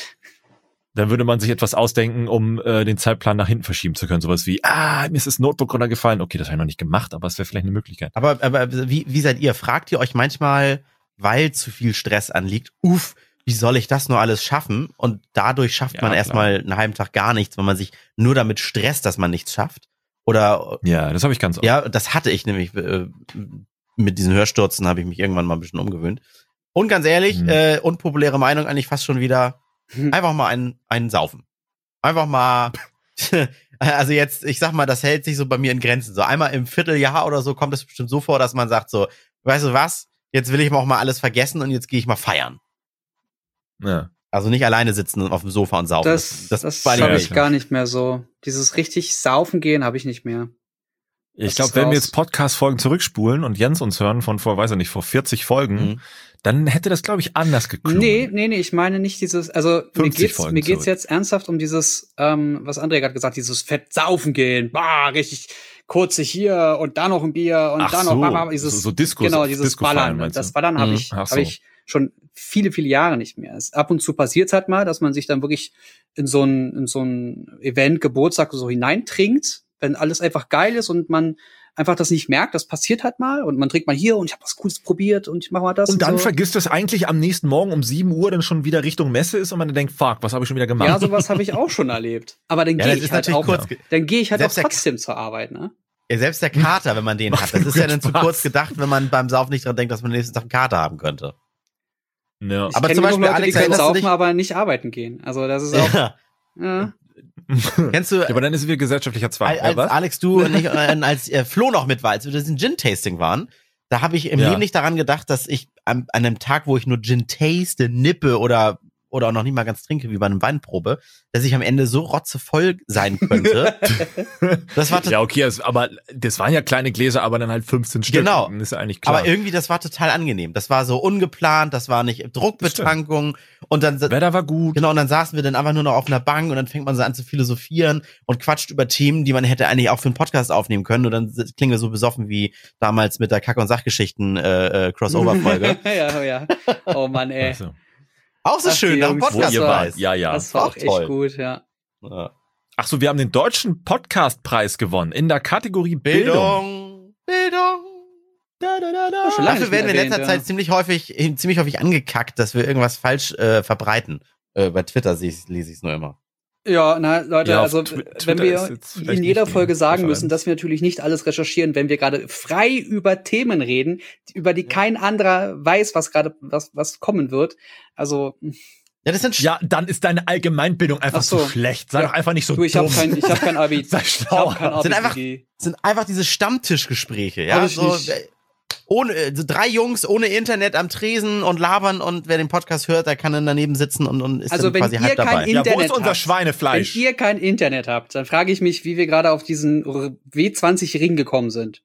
Dann würde man sich etwas ausdenken, um äh, den Zeitplan nach hinten verschieben zu können. Sowas wie, ah, mir ist das Notebook runtergefallen. Okay, das habe ich noch nicht gemacht, aber es wäre vielleicht eine Möglichkeit. aber, aber wie, wie seid ihr? Fragt ihr euch manchmal, weil zu viel Stress anliegt, uff, wie soll ich das nur alles schaffen? Und dadurch schafft Ja, man klar. erstmal einen halben Tag gar nichts, wenn man sich nur damit stresst, dass man nichts schafft. Oder Ja, das habe ich ganz oft. ja, das hatte ich nämlich äh, mit diesen Hörstürzen habe ich mich irgendwann mal ein bisschen umgewöhnt. Und ganz ehrlich, Mhm. äh, unpopuläre Meinung eigentlich fast schon wieder, einfach mal einen, einen saufen. Einfach mal, also jetzt, ich sag mal, das hält sich so bei mir in Grenzen. So einmal im Vierteljahr oder so kommt es bestimmt so vor, dass man sagt so, weißt du was, jetzt will ich auch mal alles vergessen und jetzt gehe ich mal feiern. Ja. Also nicht alleine sitzen auf dem Sofa und saufen. Das, das, war habe nicht- ich gar nicht mehr so. Dieses richtig saufen gehen habe ich nicht mehr. Ich Das glaube, ist wenn wir raus. jetzt Podcast-Folgen zurückspulen und Jens uns hören von vor, weiß ich nicht, vor vierzig Folgen, Mhm. dann hätte das, glaube ich, anders geklungen. Nee, nee, nee, ich meine nicht dieses, also mir fünfzig geht's, Folgen mir geht's zurück. jetzt ernsthaft um dieses, ähm, was André gerade gesagt, dieses fett saufen gehen, bah, richtig kurze hier und da noch ein Bier und Ach da noch so, bah, bah, dieses, so- so Discos- genau, dieses Disco feiern, Ballern. meinst Das du? Ballern habe Mhm. ich, Ach habe so. ich schon viele, viele Jahre nicht mehr. Es, ab und zu passiert halt mal, dass man sich dann wirklich in so ein, in so ein Event, Geburtstag so hineintrinkt, wenn alles einfach geil ist und man einfach das nicht merkt, das passiert halt mal und man trinkt mal hier und ich habe was Cooles probiert und ich mache mal das. Und, und dann so. vergisst es eigentlich am nächsten Morgen um sieben Uhr dann schon wieder Richtung Messe ist und man dann denkt, fuck, was habe ich schon wieder gemacht? Ja, sowas habe ich auch schon erlebt. Aber dann Ja, gehe das ich ist halt natürlich auch, kurz ge- dann gehe ich halt auch Selbst der- trotzdem zur Arbeit, ne? Ja, selbst der Kater, wenn man den hat, das ist ja dann zu Spaß. kurz gedacht, wenn man beim Saufen nicht dran denkt, dass man am nächsten Tag einen Kater haben könnte. Ja. Ich Aber kenn zum genug Beispiel, Leute, Alex, die können erinnerst du saufen, dich- aber nicht arbeiten gehen. Also das ist auch, Ja. ja. Kennst du, Ja, aber dann ist es wieder gesellschaftlicher Zwang. als, Ja, als was? Alex, du und ich, äh, als äh, Flo noch mit war, als wir das in Gin-Tasting waren, da habe ich im Ja. Leben nicht daran gedacht, dass ich an, an einem Tag, wo ich nur Gin taste, nippe oder oder auch noch nicht mal ganz trinke, wie bei einem Weinprobe, dass ich am Ende so rotzevoll sein könnte. Das war Ja, okay, es, aber das waren ja kleine Gläser, aber dann halt fünfzehn Stück. Genau. Dann ist ja eigentlich klar. Aber irgendwie, das war total angenehm. Das war so ungeplant, das war nicht Druckbetankung. Und dann, Wetter war gut. genau, und dann saßen wir dann einfach nur noch auf einer Bank und dann fängt man so an zu philosophieren und quatscht über Themen, die man hätte eigentlich auch für einen Podcast aufnehmen können. Und dann s- klingen wir so besoffen wie damals mit der Kack- und Sachgeschichten äh, äh, Crossover-Folge. ja, oh ja. Oh Mann, ey. Also, Auch so Ach, schön, die nach dem Jungs, Podcast wo ihr weiß. wart. Ja, ja. Das war auch auch echt toll. gut, ja. Ja. Ach so, wir haben den deutschen Podcastpreis gewonnen in der Kategorie Bildung. Bildung, Bildung. Da, da, da, da. schon lange Dafür nicht werden wir in mehr letzter erwähnt, Zeit ja. ziemlich häufig, ziemlich häufig angekackt, dass wir irgendwas falsch äh, verbreiten. Äh, bei Twitter sehe ich- lese ich es nur immer. Ja, na, Leute, Ja, auf also Twi- wenn Twitter wir ist jetzt vielleicht in jeder nicht die Folge sagen Präferenz. müssen, dass wir natürlich nicht alles recherchieren, wenn wir gerade frei über Themen reden, über die kein anderer weiß, was gerade was was kommen wird. Also Ja, das sind Ja, dann ist deine Allgemeinbildung einfach Ach so. zu schlecht. Sei Ja. doch einfach nicht so du, ich dumm. habe kein ich habe kein Abi. Sei Ich schlau. habe kein Abi. Sind einfach- Digi. sind einfach diese Stammtischgespräche, ja, Hab ich so nicht. äh, ohne äh, so drei Jungs ohne Internet am Tresen und labern und wer den Podcast hört, der kann dann daneben sitzen und, und ist Also dann wenn quasi ihr halb kein dabei. In- Ja, wo Internet ist unser habt. Schweinefleisch? Wenn ihr kein Internet habt, dann frage ich mich, wie wir gerade auf diesen W zwanzig Ring gekommen sind.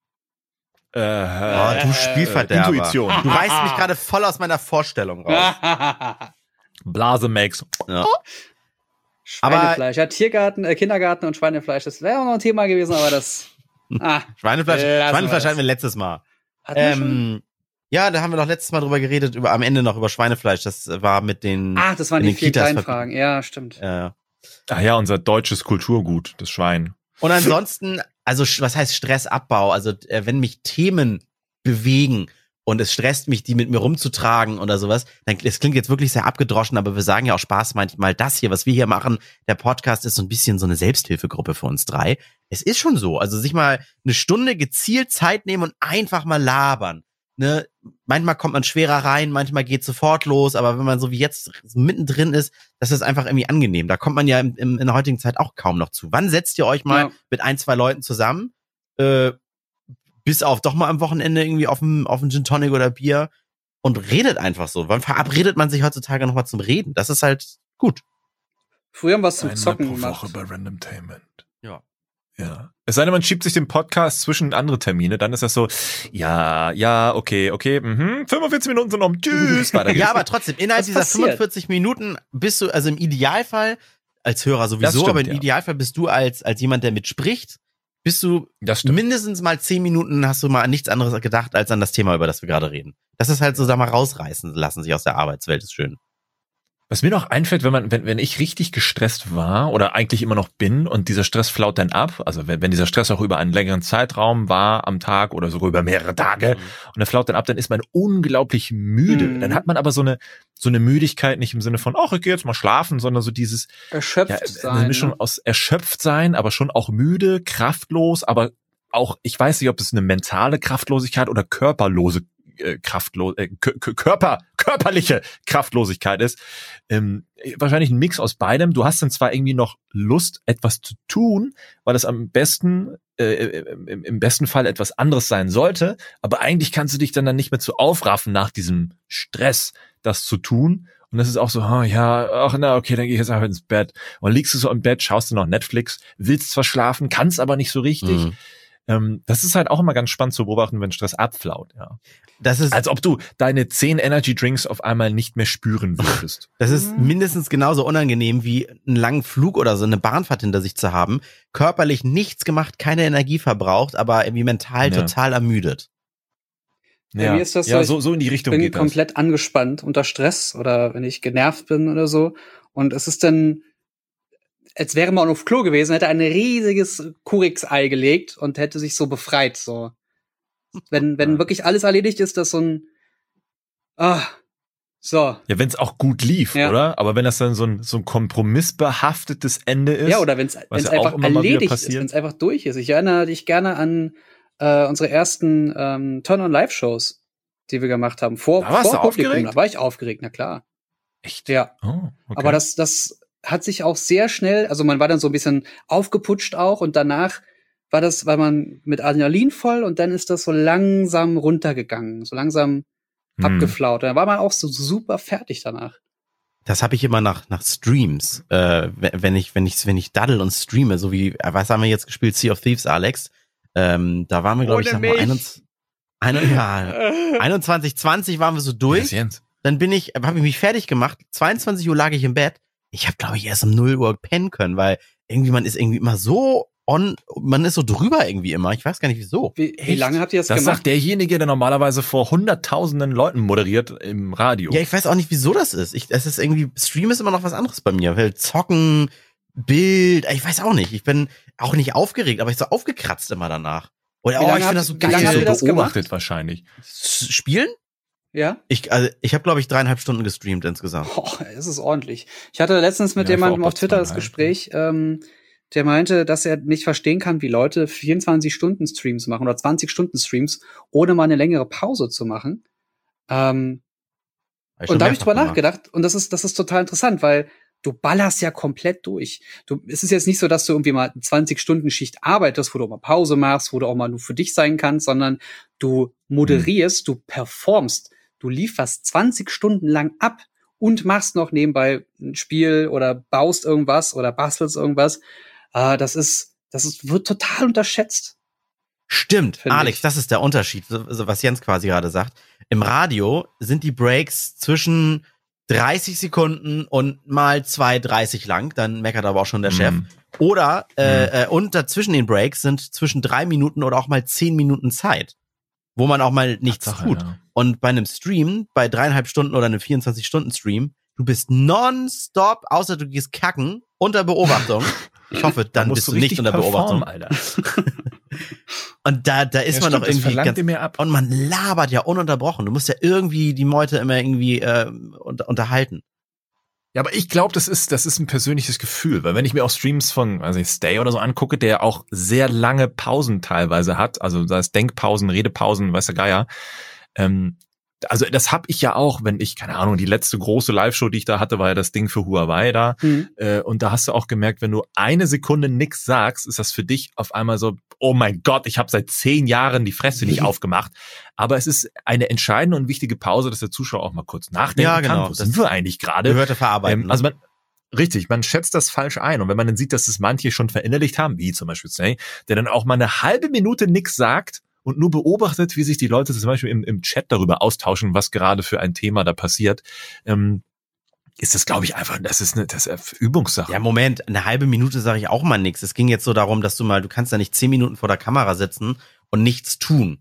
äh, Oh, du äh, Spielverderber. Intuition. Du reißt mich gerade voll aus meiner Vorstellung raus. Blase Max. Ja. Schweinefleisch. Ja, Tiergarten, äh, Kindergarten und Schweinefleisch, das wäre auch noch ein Thema gewesen, aber das. Ah, Schweinefleisch, Lassen wir Schweinefleisch das. hatten wir letztes Mal. hatten wir schon? Ähm, ja, da haben wir doch letztes Mal drüber geredet, über am Ende noch über Schweinefleisch. Das war mit den. Ach, das waren in die den vier Kitas kleinen verbieten. Fragen. Ja, stimmt. Äh, Ach ja, unser deutsches Kulturgut, das Schwein. Und ansonsten, also sch- was heißt Stressabbau? Also äh, wenn mich Themen bewegen und es stresst mich, die mit mir rumzutragen oder sowas, dann es klingt jetzt wirklich sehr abgedroschen, aber wir sagen ja auch Spaß manchmal, das hier, was wir hier machen, der Podcast ist so ein bisschen so eine Selbsthilfegruppe für uns drei. Es ist schon so, also sich mal eine Stunde gezielt Zeit nehmen und einfach mal labern. Ne? Manchmal kommt man schwerer rein, manchmal geht sofort los, aber wenn man so wie jetzt mittendrin ist, das ist einfach irgendwie angenehm. Da kommt man ja im, im, in der heutigen Zeit auch kaum noch zu. Wann setzt ihr euch mal Ja. mit ein, zwei Leuten zusammen, äh, bis auf doch mal am Wochenende irgendwie auf dem auf dem Gin Tonic oder Bier und redet einfach so? Wann verabredet man sich heutzutage noch mal zum Reden? Das ist halt gut. Früher haben wir was zum Einmal Zocken pro gemacht. Woche bei Randomtainment. Ja. Ja. Es sei denn, man schiebt sich den Podcast zwischen andere Termine, dann ist das so, ja, ja, okay, okay, mhm, fünfundvierzig Minuten sind um, tschüss, weiter geht's. Ja, aber trotzdem, innerhalb Was dieser passiert? fünfundvierzig Minuten bist du, also im Idealfall, als Hörer Das sowieso, stimmt, aber im ja. Idealfall bist du als, als jemand, der mitspricht, bist du Das stimmt. mindestens mal zehn Minuten hast du mal an nichts anderes gedacht, als an das Thema, über das wir gerade reden. Das ist halt so, sag mal, rausreißen lassen sich aus der Arbeitswelt, ist schön. Was mir noch einfällt, wenn man, wenn, wenn ich richtig gestresst war oder eigentlich immer noch bin und dieser Stress flaut dann ab, also wenn, wenn dieser Stress auch über einen längeren Zeitraum war am Tag oder sogar über mehrere Tage und er flaut dann ab, dann ist man unglaublich müde. Mhm. Dann hat man aber so eine, so eine Müdigkeit nicht im Sinne von, ach, ich gehe jetzt mal schlafen, sondern so dieses, Erschöpft ja, sein. eine Mischung ne? aus erschöpft sein, aber schon auch müde, kraftlos, aber auch, ich weiß nicht, ob es eine mentale Kraftlosigkeit oder körperlose äh, kraftlos, äh, K- K- Körper, körperliche Kraftlosigkeit ist. Ähm, wahrscheinlich ein Mix aus beidem. Du hast dann zwar irgendwie noch Lust, etwas zu tun, weil es am besten, äh, im, im besten Fall etwas anderes sein sollte, aber eigentlich kannst du dich dann, dann nicht mehr zu aufraffen nach diesem Stress, das zu tun. Und das ist auch so, oh, ja, ach na, okay, dann gehe ich jetzt einfach ins Bett. Und liegst du so im Bett, schaust du noch Netflix, willst zwar schlafen, kannst aber nicht so richtig. Mhm. Ähm, das ist halt auch immer ganz spannend zu beobachten, wenn Stress abflaut, ja. Das ist, Als ob du deine zehn Energy Drinks auf einmal nicht mehr spüren würdest. das ist mindestens genauso unangenehm wie einen langen Flug oder so eine Bahnfahrt hinter sich zu haben. Körperlich nichts gemacht, keine Energie verbraucht, aber irgendwie mental Ja. total ermüdet. Bei mir ist das ja, so, so, so in die Richtung bin geht das. komplett angespannt unter Stress oder wenn ich genervt bin oder so. Und es ist dann, als wäre man auf Klo gewesen, hätte ein riesiges Kurix-Ei gelegt und hätte sich so befreit, so. Wenn, wenn wirklich alles erledigt ist, dass so ein, ah, so. Ja, wenn es auch gut lief, ja. oder? Aber wenn das dann so ein, so ein kompromissbehaftetes Ende ist. Ja, oder wenn es ja einfach erledigt ist, wenn es einfach durch ist. Ich erinnere dich gerne an äh, unsere ersten ähm, Turn-on-Live-Shows, die wir gemacht haben. Vor, da warst vor du Publikum. aufgeregt? Da war ich aufgeregt, na klar. Echt? Ja. Oh, okay. Aber das, das hat sich auch sehr schnell, also man war dann so ein bisschen aufgeputscht auch und danach war das, war man mit Adrenalin voll und dann ist das so langsam runtergegangen, so langsam hm. abgeflaut. Und dann war man auch so super fertig danach. Das habe ich immer nach nach Streams, äh, wenn ich wenn ich wenn ich daddel und streame, so wie was haben wir jetzt gespielt, Sea of Thieves, Alex. Ähm, da waren wir glaube ich sag mal einundzwanzig, ja, einundzwanzig zwanzig waren wir so durch. Ja, dann bin ich, habe ich mich fertig gemacht. zweiundzwanzig Uhr lag ich im Bett. Ich habe glaube ich erst um null Uhr pennen können, weil irgendwie man ist irgendwie immer so on, man ist so drüber irgendwie immer. Ich weiß gar nicht wieso. Wie, wie lange habt ihr das, das gemacht? Das sagt derjenige, der normalerweise vor hunderttausenden Leuten moderiert im Radio. Ja, ich weiß auch nicht, wieso das ist. Ich, es ist irgendwie, Stream ist immer noch was anderes bei mir. Weil Zocken, Bild, ich weiß auch nicht. Ich bin auch nicht aufgeregt, aber ich so aufgekratzt immer danach. Oder oh, ich finde das so geil. Wie lange habt ihr das beobachtet gemacht? Wahrscheinlich. Spielen? Ja. Ich, also, ich habe, glaube ich, dreieinhalb Stunden gestreamt insgesamt. Boah, das ist ordentlich. Ich hatte letztens mit ja, jemandem auf Twitter das Gespräch, ähm, der meinte, dass er nicht verstehen kann, wie Leute vierundzwanzig-Stunden-Streams machen oder zwanzig-Stunden-Streams, ohne mal eine längere Pause zu machen. Ähm, und da habe ich drüber gemacht. nachgedacht und das ist, das ist total interessant, weil du ballerst ja komplett durch. Du, es ist jetzt nicht so, dass du irgendwie mal eine zwanzig-Stunden-Schicht arbeitest, wo du auch mal Pause machst, wo du auch mal nur für dich sein kannst, sondern du moderierst, hm. du performst, du lieferst zwanzig Stunden lang ab und machst noch nebenbei ein Spiel oder baust irgendwas oder bastelst irgendwas. Uh, das ist, das ist, wird total unterschätzt. Stimmt, Alex, ich. Das ist der Unterschied, was Jens quasi gerade sagt. Im Radio sind die Breaks zwischen dreißig Sekunden und mal zwei dreißig lang, dann meckert aber auch schon der mm. Chef. Oder, mm. äh, und dazwischen den Breaks sind zwischen drei Minuten oder auch mal zehn Minuten Zeit, wo man auch mal nichts Tatsache, tut. Ja. Und bei einem Stream, bei dreieinhalb Stunden oder einem vierundzwanzig-Stunden-Stream, du bist nonstop, außer du gehst kacken, unter Beobachtung. Ich hoffe, dann bist du nicht unter Beobachtung. Alter. Und da, da ist ja, man stimmt, doch irgendwie ganz, mir ab. Und man labert ja ununterbrochen. Du musst ja irgendwie die Leute immer irgendwie äh, unter, unterhalten. Ja, aber ich glaube, das ist, das ist ein persönliches Gefühl, weil wenn ich mir auch Streams von, also Stay oder so angucke, der auch sehr lange Pausen teilweise hat, also da ist Denkpausen, Redepausen, weiß der Geier, ähm, also das hab ich ja auch, wenn ich, keine Ahnung, die letzte große Live-Show, die ich da hatte, war ja das Ding für Huawei da. Mhm. Äh, und da hast du auch gemerkt, wenn du eine Sekunde nix sagst, ist das für dich auf einmal so, oh mein Gott, ich habe seit zehn Jahren die Fresse nicht aufgemacht. Aber es ist eine entscheidende und wichtige Pause, dass der Zuschauer auch mal kurz nachdenken ja, genau. kann. Wo sind wir eigentlich gerade? Gehörte verarbeiten. Ähm, also man, richtig, man schätzt das falsch ein. Und wenn man dann sieht, dass es manche schon verinnerlicht haben, wie zum Beispiel Snay, der dann auch mal eine halbe Minute nix sagt, und nur beobachtet, wie sich die Leute zum Beispiel im, im Chat darüber austauschen, was gerade für ein Thema da passiert, ähm, ist das, glaube ich, einfach, das ist eine, das ist eine Übungssache. Ja, Moment, eine halbe Minute sage ich auch mal nichts. Es ging jetzt so darum, dass du mal, du kannst da nicht zehn Minuten vor der Kamera sitzen und nichts tun.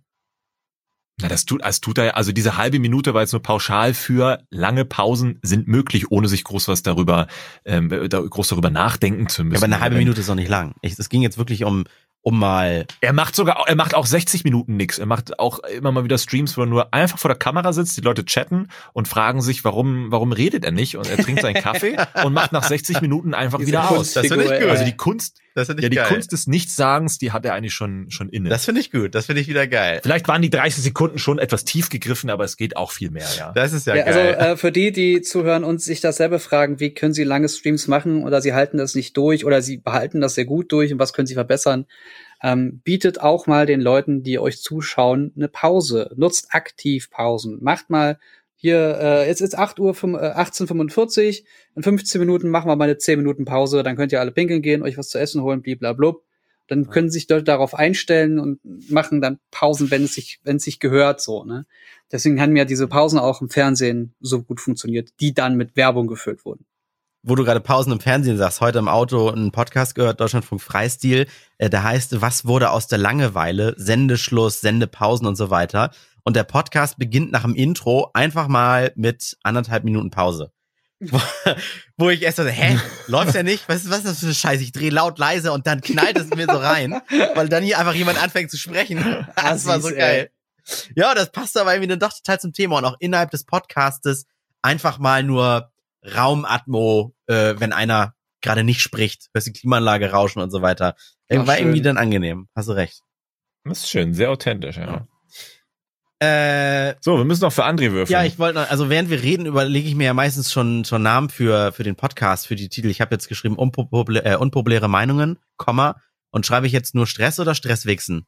Na, das tut, das tut er, also diese halbe Minute war jetzt nur pauschal für lange Pausen sind möglich, ohne sich groß was darüber, ähm, da, groß darüber nachdenken zu müssen. Ja, aber eine halbe Minute ist doch nicht lang. Ich, es ging jetzt wirklich um, um mal. Er macht sogar, er macht auch sechzig Minuten nix. Er macht auch immer mal wieder Streams, wo er nur einfach vor der Kamera sitzt, die Leute chatten und fragen sich, warum, warum redet er nicht? Und er trinkt seinen Kaffee und macht nach sechzig Minuten einfach Diese wieder aus. Das finde ich gut. Also die Kunst, das finde ich ja, die geil. Kunst des Nichtsagens, die hat er eigentlich schon, schon inne. Das finde ich gut. Das finde ich wieder geil. Vielleicht waren die dreißig Sekunden schon etwas tief gegriffen, aber es geht auch viel mehr, ja. Das ist ja, ja geil. Also äh, für die, die zuhören und sich das selber fragen, wie können sie lange Streams machen oder sie halten das nicht durch oder sie behalten das sehr gut durch und was können sie verbessern? Ähm, bietet auch mal den Leuten, die euch zuschauen, eine Pause. Nutzt aktiv Pausen. Macht mal hier, äh, jetzt ist acht Uhr, achtzehn Uhr fünfundvierzig, in fünfzehn Minuten machen wir mal eine zehn Minuten Pause, dann könnt ihr alle pinkeln gehen, euch was zu essen holen, bliblablub. Dann können sich Leute darauf einstellen und machen dann Pausen, wenn es sich, wenn es sich gehört, so, ne. Deswegen haben ja diese Pausen auch im Fernsehen so gut funktioniert, die dann mit Werbung gefüllt wurden. Wo du gerade Pausen im Fernsehen sagst, heute im Auto einen Podcast gehört, Deutschlandfunk Freistil, äh, da heißt, was wurde aus der Langeweile, Sendeschluss, Sendepausen und so weiter. Und der Podcast beginnt nach dem Intro einfach mal mit anderthalb Minuten Pause. wo, wo ich erst so, hä, läuft ja nicht? Was ist, was ist das für eine Scheiße? Ich drehe laut, leise und dann knallt es mir so rein, weil dann hier einfach jemand anfängt zu sprechen. Das war so geil. Ja, das passt aber irgendwie dann doch total zum Thema und auch innerhalb des Podcastes einfach mal nur Raumatmo, äh, wenn einer gerade nicht spricht, hörst die Klimaanlage rauschen und so weiter. Ach, war schön. irgendwie dann angenehm. Hast du recht. Das ist schön, sehr authentisch, ja. Äh, So, wir müssen noch für André würfeln. ja, ich wollte noch, also während wir reden, überlege ich mir ja meistens schon schon Namen für für den Podcast, für die Titel. Ich habe jetzt geschrieben unpopulä äh, unpopuläre Meinungen, Komma, und schreibe ich jetzt nur Stress oder Stresswichsen?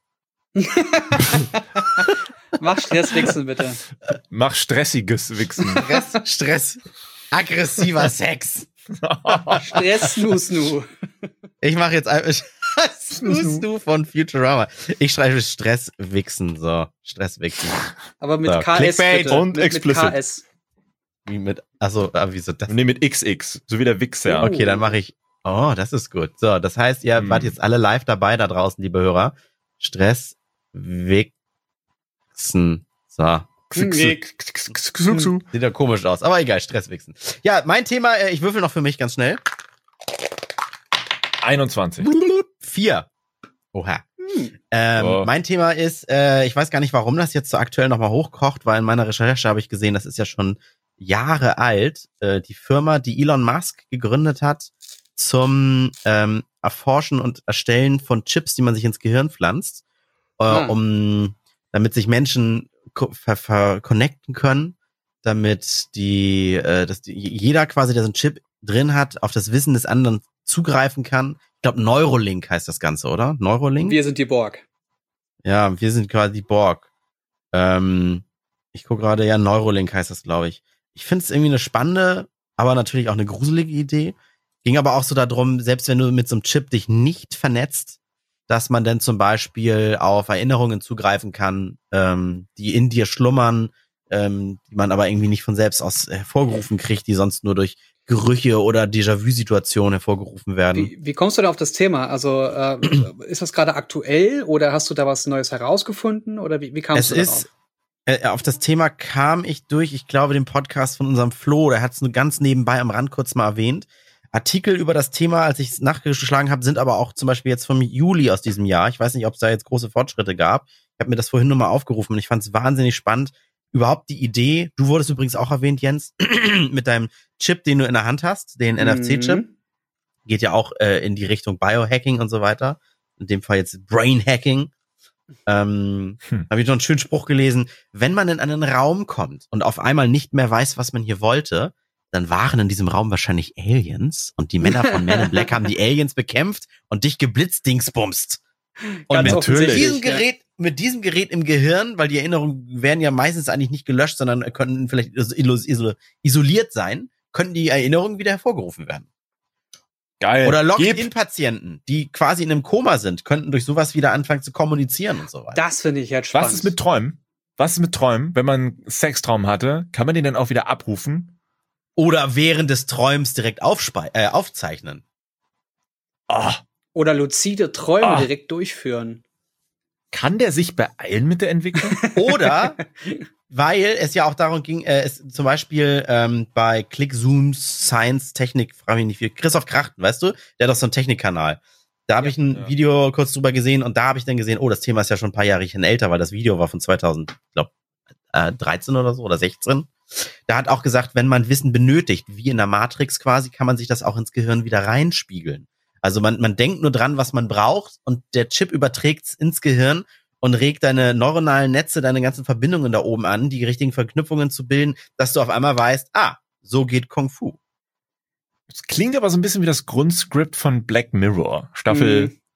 Mach Stresswechsel bitte. Mach stressiges Wichsen. Stress, Stress, aggressiver Sex. Stress, Snoo, Snoo. Ich mache jetzt einfach Snoo Snoo von Futurama. Ich schreibe Stresswichsen, so, Stresswichsen. Aber mit So, K S Clickbait bitte. und mit, explicit. Mit K S. Wie mit, also, ah, wieso das? Nee, mit X X, so wie der Wichser. Okay, dann mache ich, oh, das ist gut. So, das heißt, ihr Hm. wart jetzt alle live dabei da draußen, liebe Hörer. Stresswichsen. So. Nee. Sieht ja komisch aus, aber egal, Stresswichsen. Ja, mein Thema, äh, ich würfel noch für mich ganz schnell. einundzwanzig. Vier. Oha. Hm. Ähm, Oh. Mein Thema ist, äh, ich weiß gar nicht, warum das jetzt so aktuell nochmal hochkocht, weil in meiner Recherche habe ich gesehen, das ist ja schon Jahre alt. Äh, die Firma, die Elon Musk gegründet hat zum ähm, Erforschen und Erstellen von Chips, die man sich ins Gehirn pflanzt, äh, Ah. um damit sich Menschen ko- ver ver connecten können, damit die, äh, dass die, jeder quasi, der so einen Chip drin hat, auf das Wissen des anderen zugreifen kann. Ich glaube, Neurolink heißt das Ganze, oder? Neurolink? Wir sind die Borg. Ja, wir sind quasi die Borg. Ähm, ich gucke gerade, ja, Neurolink heißt das, glaube ich. Ich finde es irgendwie eine spannende, aber natürlich auch eine gruselige Idee. Ging aber auch so darum, selbst wenn du mit so einem Chip dich nicht vernetzt, dass man dann zum Beispiel auf Erinnerungen zugreifen kann, ähm, die in dir schlummern, ähm, die man aber irgendwie nicht von selbst aus hervorgerufen kriegt, die sonst nur durch Gerüche oder Déjà-vu-Situationen hervorgerufen werden. Wie, wie kommst du denn auf das Thema? Also äh, ist das gerade aktuell oder hast du da was Neues herausgefunden oder wie, wie kamst Es du ist, darauf? äh, auf das Thema kam ich durch, ich glaube, den Podcast von unserem Flo, der hat es nur ganz nebenbei am Rand kurz mal erwähnt. Artikel über das Thema, als ich es nachgeschlagen habe, sind aber auch zum Beispiel jetzt vom Juli aus diesem Jahr. Ich weiß nicht, ob es da jetzt große Fortschritte gab. Ich habe mir das vorhin nur mal aufgerufen und ich fand es wahnsinnig spannend. Überhaupt die Idee, du wurdest übrigens auch erwähnt, Jens, mit deinem Chip, den du in der Hand hast, den N F C-Chip. Mhm. Geht ja auch äh, in die Richtung Biohacking und so weiter. In dem Fall jetzt Brain-Hacking. Ähm, Hm. habe ich noch einen schönen Spruch gelesen. Wenn man in einen Raum kommt und auf einmal nicht mehr weiß, was man hier wollte, dann waren in diesem Raum wahrscheinlich Aliens und die Männer von Men in Black haben die Aliens bekämpft und dich geblitzdingsbumst. Und Ganz mit offensichtlich, diesem ja. Gerät, mit diesem Gerät im Gehirn, weil die Erinnerungen werden ja meistens eigentlich nicht gelöscht, sondern könnten vielleicht iso- iso- isoliert sein, könnten die Erinnerungen wieder hervorgerufen werden. Geil. Oder Gib. Locked-in-Patienten, die quasi in einem Koma sind, könnten durch sowas wieder anfangen zu kommunizieren und so weiter. Das finde ich jetzt spannend. Was ist mit Träumen? Was ist mit Träumen? Wenn man einen Sextraum hatte, kann man den dann auch wieder abrufen? Oder während des Träums direkt aufspe- äh, aufzeichnen. Oh, Oder luzide Träume Ah. direkt durchführen. kann der sich beeilen mit der Entwicklung? Oder, weil es ja auch darum ging, äh, es zum Beispiel ähm, bei Click Zooms Science Technik, frage mich nicht wie, Christoph Krachten, weißt du? Der hat doch so einen Technikkanal. Da habe Ja, ich ein ja. Video kurz drüber gesehen und da habe ich dann gesehen, oh, das Thema ist ja schon ein paar Jahre älter, weil das Video war von zweitausend, ich glaube, äh, dreizehn oder so oder sechzehn. Da hat auch gesagt, wenn man Wissen benötigt, wie in der Matrix quasi, kann man sich das auch ins Gehirn wieder reinspiegeln. Also man, man denkt nur dran, was man braucht und der Chip überträgt's ins Gehirn und regt deine neuronalen Netze, deine ganzen Verbindungen da oben an, die richtigen Verknüpfungen zu bilden, dass du auf einmal weißt, ah, so geht Kung Fu. Das klingt aber so ein bisschen wie das Grundskript von Black Mirror. Staffel Mhm.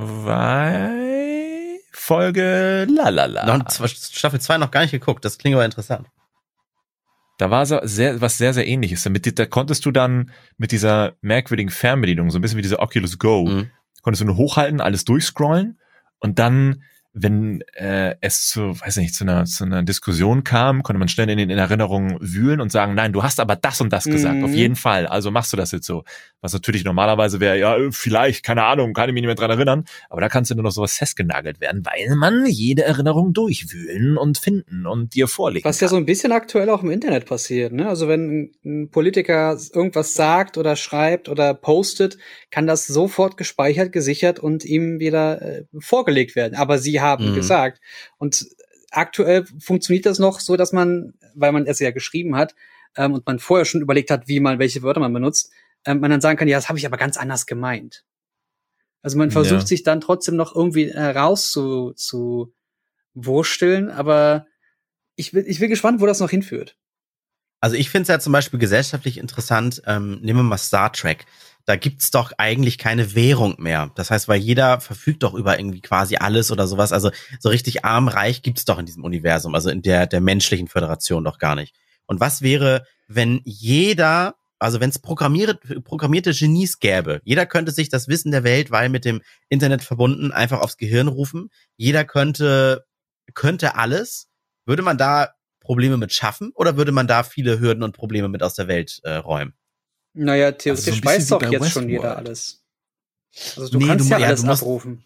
zwei, Folge lalala. Noch Staffel zwei noch gar nicht geguckt, das klingt aber interessant. Da war so sehr, was sehr, sehr ähnliches. Damit, da konntest du dann mit dieser merkwürdigen Fernbedienung, so ein bisschen wie diese Oculus Go, Mhm. konntest du nur hochhalten, alles durchscrollen und dann wenn äh, es zu, weiß nicht, zu einer, zu einer Diskussion kam, konnte man schnell in den in Erinnerungen wühlen und sagen, nein, du hast aber das und das gesagt, Mhm. auf jeden Fall, also machst du das jetzt so. Was natürlich normalerweise wäre, ja, vielleicht, keine Ahnung, kann ich mich nicht mehr dran erinnern, aber da kannst du nur noch sowas festgenagelt werden, weil man jede Erinnerung durchwühlen und finden und dir vorlegen Was ja kann. so ein bisschen aktuell auch im Internet passiert, ne? Also wenn ein Politiker irgendwas sagt oder schreibt oder postet, kann das sofort gespeichert, gesichert und ihm wieder äh, vorgelegt werden. Aber sie haben Mhm. gesagt. Und aktuell funktioniert das noch so, dass man, weil man es ja geschrieben hat ähm, und man vorher schon überlegt hat, wie man, welche Wörter man benutzt, ähm, man dann sagen kann, ja, das habe ich aber ganz anders gemeint. Also man versucht Ja. sich dann trotzdem noch irgendwie heraus zu, zu wursteln, aber ich bin, ich bin gespannt, wo das noch hinführt. Also ich finde es ja zum Beispiel gesellschaftlich interessant, ähm, nehmen wir mal Star Trek. Da gibt's doch eigentlich keine Währung mehr. Das heißt, weil jeder verfügt doch über irgendwie quasi alles oder sowas. Also so richtig arm, reich gibt's doch in diesem Universum, also in der der menschlichen Föderation doch gar nicht. Und was wäre, wenn jeder, also wenn es programmierte, programmierte Genies gäbe, jeder könnte sich das Wissen der Welt, weil mit dem Internet verbunden, einfach aufs Gehirn rufen. Jeder könnte, könnte alles. Würde man da Probleme mit schaffen oder würde man da viele Hürden und Probleme mit aus der Welt äh, räumen? Naja, Also so theoretisch ein bisschen weiß wie doch bei jetzt schon Westworld. jeder alles. Also du Nee, kannst du- ja ja, alles du musst- abrufen.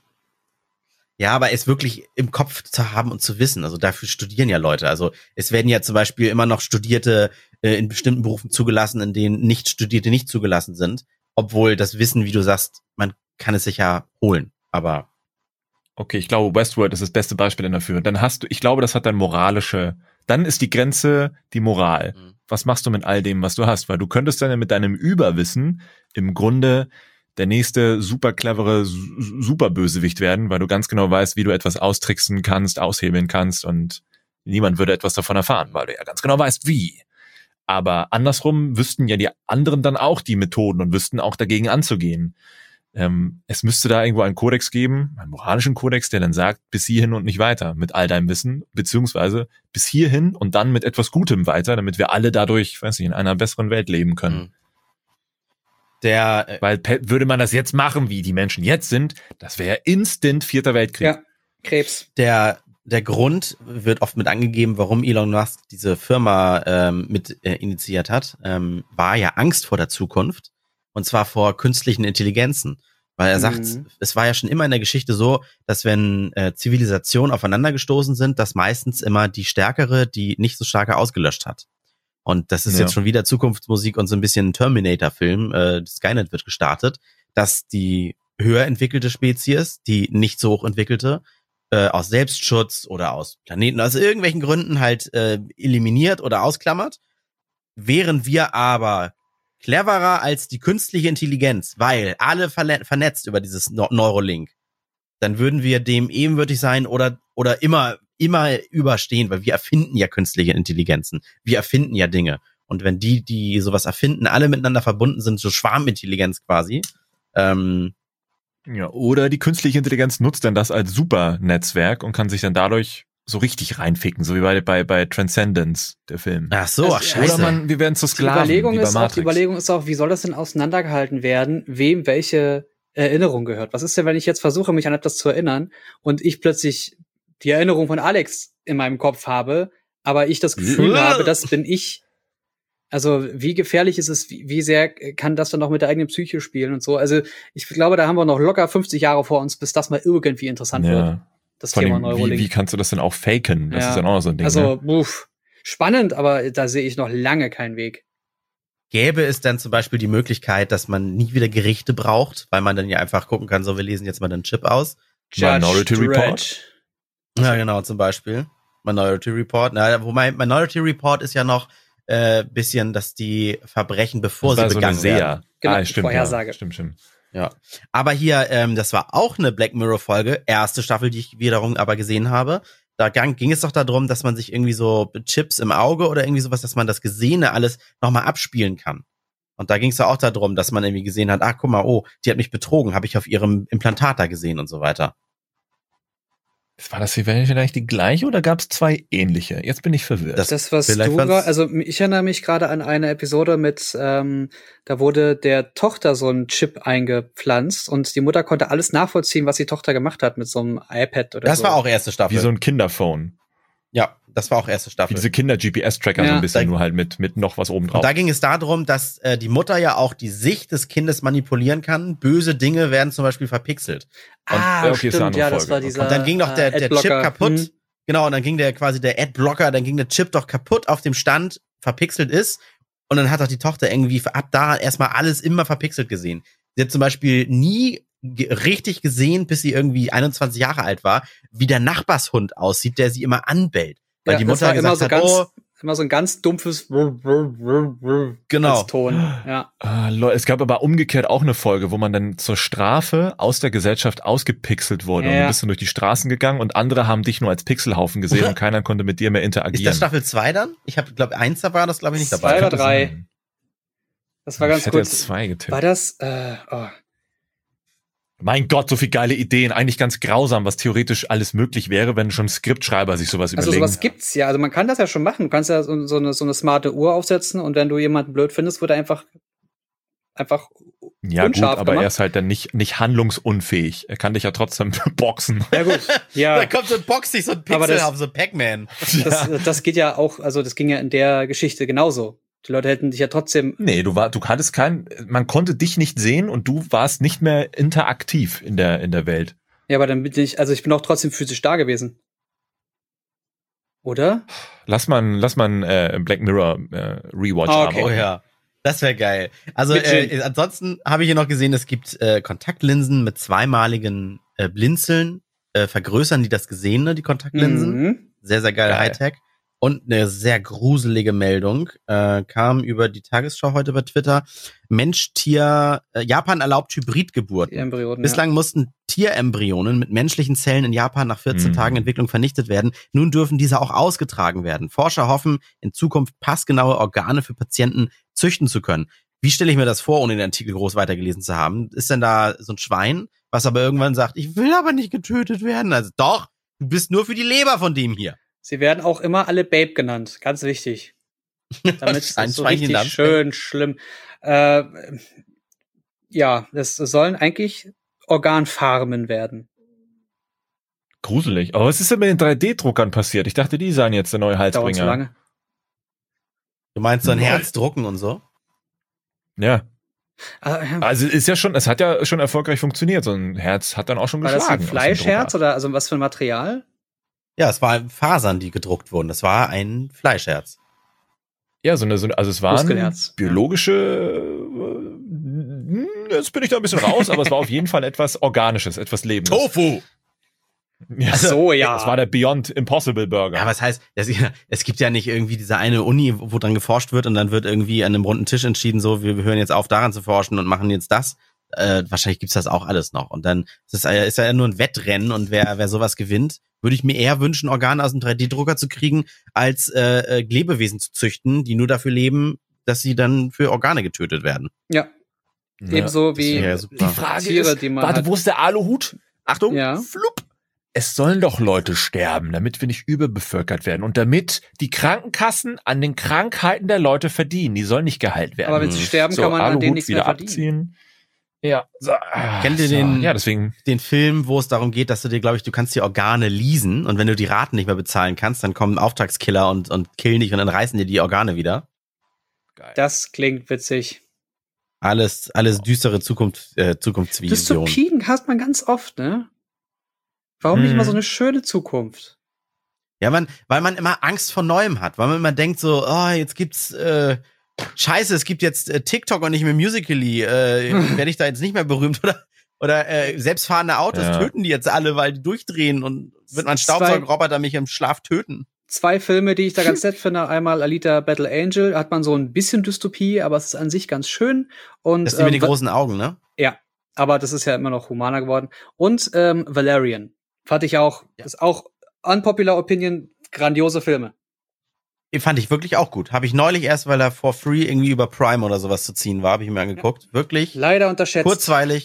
Ja, aber es wirklich im Kopf zu haben und zu wissen. Also dafür studieren ja Leute. Also es werden ja zum Beispiel immer noch Studierte äh, in bestimmten Berufen zugelassen, in denen Nicht-Studierte nicht zugelassen sind. Obwohl das Wissen, wie du sagst, man kann es sich ja holen. Aber Okay, ich glaube, Westworld ist das beste Beispiel dafür. Dann hast du, ich glaube, das hat dann moralische, dann ist die Grenze die Moral. Mhm. Was machst du mit all dem, was du hast? Weil du könntest dann mit deinem Überwissen im Grunde der nächste super clevere Su- Superbösewicht werden, weil du ganz genau weißt, wie du etwas austricksen kannst, aushebeln kannst und niemand würde etwas davon erfahren, weil du ja ganz genau weißt, wie. Aber andersrum wüssten ja die anderen dann auch die Methoden und wüssten auch dagegen anzugehen. Ähm, es müsste da irgendwo einen Kodex geben, einen moralischen Kodex, der dann sagt, bis hierhin und nicht weiter mit all deinem Wissen, beziehungsweise bis hierhin und dann mit etwas Gutem weiter, damit wir alle dadurch, weiß nicht, in einer besseren Welt leben können. Mhm. der äh, Weil pe- würde man das jetzt machen, wie die Menschen jetzt sind, das wäre instant Vierter Weltkrieg. Ja, Krebs. der der Grund wird oft mit angegeben, warum Elon Musk diese Firma ähm, mit äh, initiiert hat, ähm, war ja Angst vor der Zukunft. Und zwar vor künstlichen Intelligenzen. Weil er sagt, Mhm. es war ja schon immer in der Geschichte so, dass wenn äh, Zivilisationen aufeinander gestoßen sind, dass meistens immer die Stärkere die nicht so starke ausgelöscht hat. Und das ist Ja. jetzt schon wieder Zukunftsmusik und so ein bisschen ein Terminator-Film. Äh, Skynet wird gestartet, dass die höher entwickelte Spezies, die nicht so hoch entwickelte, äh, aus Selbstschutz oder aus Planeten, aus irgendwelchen Gründen halt äh, eliminiert oder ausklammert. Wären wir aber cleverer als die künstliche Intelligenz, weil alle verle- vernetzt über dieses Neu- Neurolink, dann würden wir dem ebenwürdig sein oder oder immer immer überstehen, weil wir erfinden ja künstliche Intelligenzen. Wir erfinden ja Dinge. Und wenn die, die sowas erfinden, alle miteinander verbunden sind, so Schwarmintelligenz quasi, ähm, Ja, oder die künstliche Intelligenz nutzt dann das als Supernetzwerk und kann sich dann dadurch so richtig reinficken, so wie bei bei, bei Transcendence, der Film. ach so, Also, ach scheiße. Oder man, wir werden zu Die Sklaven, Überlegung wie bei ist auch, Matrix. die Überlegung ist auch, wie soll das denn auseinandergehalten werden, wem welche Erinnerung gehört? Was ist denn, wenn ich jetzt versuche, mich an etwas zu erinnern und ich plötzlich die Erinnerung von Alex in meinem Kopf habe, aber ich das Gefühl Uah. habe, das bin ich. Also wie gefährlich ist es, wie, wie sehr kann das dann noch mit der eigenen Psyche spielen und so? Also ich glaube, da haben wir noch locker fünfzig Jahre vor uns, bis das mal irgendwie interessant wird, Ja. das Vor Thema allem, wie, Neurolink. wie kannst du das denn auch faken? Das Ja. ist dann auch noch so ein Ding. also, ne? uff, spannend, aber da sehe ich noch lange keinen Weg. Gäbe es dann zum Beispiel die Möglichkeit, dass man nie wieder Gerichte braucht, weil man dann ja einfach gucken kann, so wir lesen jetzt mal den Chip aus. Minority Judge Report? Dredd. Ja, genau, zum Beispiel. Minority Report. Na, wobei Minority Report ist ja noch äh, bisschen, dass die Verbrechen, bevor Das war sie so eine begangen werden. Seher. Genau, ah, stimmt, Vorhersage. Ja. Stimmt, stimmt. Ja. Aber hier, ähm, das war auch eine Black Mirror-Folge, erste Staffel, die ich wiederum aber gesehen habe. Da gang, ging es doch darum, dass man sich irgendwie so Chips im Auge oder irgendwie sowas, dass man das Gesehene alles nochmal abspielen kann. Und da ging es ja auch darum, dass man irgendwie gesehen hat, ach, guck mal, oh, die hat mich betrogen, habe ich auf ihrem Implantat da gesehen und so weiter. War das hier vielleicht die gleiche oder gab es zwei ähnliche? Jetzt bin ich verwirrt. Das, das was du grad, also ich erinnere mich gerade an eine Episode mit, ähm, da wurde der Tochter so ein Chip eingepflanzt und die Mutter konnte alles nachvollziehen, was die Tochter gemacht hat mit so einem iPad oder das so. Das war auch erste Staffel. Wie so ein Kinderphone. Ja, das war auch erste Staffel. Wie diese Kinder-G P S-Tracker, ja. So ein bisschen, nur halt mit, mit noch was oben drauf. Und da ging es darum, dass äh, die Mutter ja auch die Sicht des Kindes manipulieren kann. Böse Dinge werden zum Beispiel verpixelt. Und, ah, ja, okay, stimmt, ja, das war dieser Und dann ging noch der, der Chip kaputt. Hm. Genau, und dann ging der quasi der Adblocker, dann ging der Chip doch kaputt auf dem Stand, verpixelt ist. Und dann hat doch die Tochter irgendwie ab da erstmal alles immer verpixelt gesehen. Sie hat zum Beispiel nie richtig gesehen, bis sie irgendwie einundzwanzig Jahre alt war, wie der Nachbarshund aussieht, der sie immer anbellt. Weil ja, die Mutter gesagt so hat, ganz, oh, immer so ein ganz dumpfes genau. als Ton. Ja. Uh, es gab aber umgekehrt auch eine Folge, wo man dann zur Strafe aus der Gesellschaft ausgepixelt wurde. Ja. Und du bist dann durch die Straßen gegangen und andere haben dich nur als Pixelhaufen gesehen und keiner konnte mit dir mehr interagieren. Ist das Staffel zwei dann? Ich habe, glaube eins, da war das, glaube ich, nicht dabei. Zwei oder drei. Das war ganz gut. Zwei getippt. War das, äh, oh. Mein Gott, so viel geile Ideen. Eigentlich ganz grausam, was theoretisch alles möglich wäre, wenn schon Skriptschreiber sich sowas also überlegen. Also sowas gibt's ja. Also man kann das ja schon machen. Du kannst ja so, so, eine, so eine smarte Uhr aufsetzen und wenn du jemanden blöd findest, wird er einfach einfach ja gut, aber gemacht. er ist halt dann nicht nicht handlungsunfähig. Er kann dich ja trotzdem boxen. Ja gut. Ja. Da kommt so ein Box, sich so ein Pixel das, auf so Pac-Man. Das, ja. das geht ja auch, also das ging ja in der Geschichte genauso. Die Leute hätten dich ja trotzdem. Nee, du war, du hattest kein, man konnte dich nicht sehen und du warst nicht mehr interaktiv in der, in der Welt. Ja, aber dann bin ich, also ich bin auch trotzdem physisch da gewesen. Oder? Lass mal, lass mal ein äh, Black Mirror äh, Rewatch ah, okay. Oh ja. Das wäre geil. Also äh, ansonsten habe ich hier noch gesehen, es gibt äh, Kontaktlinsen mit zweimaligen äh, Blinzeln, äh, vergrößern die das Gesehene, die Kontaktlinsen. Mhm. Sehr, sehr geil, geil. Hightech. Und eine sehr gruselige Meldung äh, kam über die Tagesschau heute bei Twitter. Mensch-Tier, äh, Japan erlaubt Hybridgeburten. Bislang ja. mussten Tierembryonen mit menschlichen Zellen in Japan nach vierzehn mhm. Tagen Entwicklung vernichtet werden. Nun dürfen diese auch ausgetragen werden. Forscher hoffen, in Zukunft passgenaue Organe für Patienten züchten zu können. Wie stelle ich mir das vor, ohne den Artikel groß weitergelesen zu haben? Ist denn da so ein Schwein, was aber irgendwann sagt, ich will aber nicht getötet werden? Also doch, du bist nur für die Leber von dem hier. Sie werden auch immer alle Babe genannt, ganz wichtig. Damit ist das so richtig schön schlimm. Äh, ja, das sollen eigentlich Organfarmen werden. Gruselig. Aber was ist denn mit den drei D-Druckern passiert? Ich dachte, die seien jetzt der neue Halsbringer. Dauert zu lange. Du meinst so ein Herz drucken und so? Ja. Also ist ja schon, es hat ja schon erfolgreich funktioniert. So ein Herz hat dann auch schon geschlagen. War das ein Fleischherz oder also was für ein Material? Ja, es war Fasern, die gedruckt wurden. Das war ein Fleischherz. Ja, so eine, so eine also es waren biologische, äh, jetzt bin ich da ein bisschen raus, aber es war auf jeden Fall etwas Organisches, etwas Lebendes. Tofu! Ja, so, ja. Das war der Beyond Impossible Burger. Ja, was heißt, das, es gibt ja nicht irgendwie diese eine Uni, wo dran geforscht wird und dann wird irgendwie an einem runden Tisch entschieden, so, wir hören jetzt auf, daran zu forschen und machen jetzt das. Äh, wahrscheinlich gibt's das auch alles noch. Und dann ist es ist ja nur ein Wettrennen und wer wer sowas gewinnt, würde ich mir eher wünschen, Organe aus dem drei D-Drucker zu kriegen, als äh, Lebewesen zu züchten, die nur dafür leben, dass sie dann für Organe getötet werden. Ja. ja Ebenso wie ja die Frage Tiere, ist, die man warte, hat. Wo ist der Aluhut? Achtung, ja. flupp. Es sollen doch Leute sterben, damit wir nicht überbevölkert werden und damit die Krankenkassen an den Krankheiten der Leute verdienen. Die sollen nicht geheilt werden. Aber wenn sie sterben, so, kann man Aluhut an denen nichts wieder mehr verdienen. Abziehen. Ja. So, Kennt ihr so, den, ja, deswegen. den Film, wo es darum geht, dass du dir, glaube ich, du kannst die Organe leasen und wenn du die Raten nicht mehr bezahlen kannst, dann kommen Auftragskiller und, und killen dich und dann reißen dir die Organe wieder. Geil. Das klingt witzig. Alles, alles düstere Zukunft, äh, Zukunftsvision. Dystopien hast man ganz oft, ne? Warum hm. nicht mal so eine schöne Zukunft? Ja, man, weil man immer Angst vor Neuem hat, weil man immer denkt so, oh, jetzt gibt's, äh, Scheiße, es gibt jetzt äh, TikTok und nicht mehr Musical.ly. Äh, werde ich da jetzt nicht mehr berühmt? Oder, oder äh, selbstfahrende Autos ja. töten die jetzt alle, weil die durchdrehen und wird mein Staubsaugerroboter mich im Schlaf töten. Zwei Filme, die ich da ganz nett finde. Einmal Alita Battle Angel, hat man so ein bisschen Dystopie, aber es ist an sich ganz schön. Und, das sind ähm, die ähm, großen Augen, ne? Ja, aber das ist ja immer noch humaner geworden. Und ähm, Valerian fand ich auch, ja. ist auch unpopular opinion, grandiose Filme. Fand ich wirklich auch gut. Habe ich neulich erst, weil er for free irgendwie über Prime oder sowas zu ziehen war, habe ich mir angeguckt. Ja. Wirklich. Leider unterschätzt. Kurzweilig,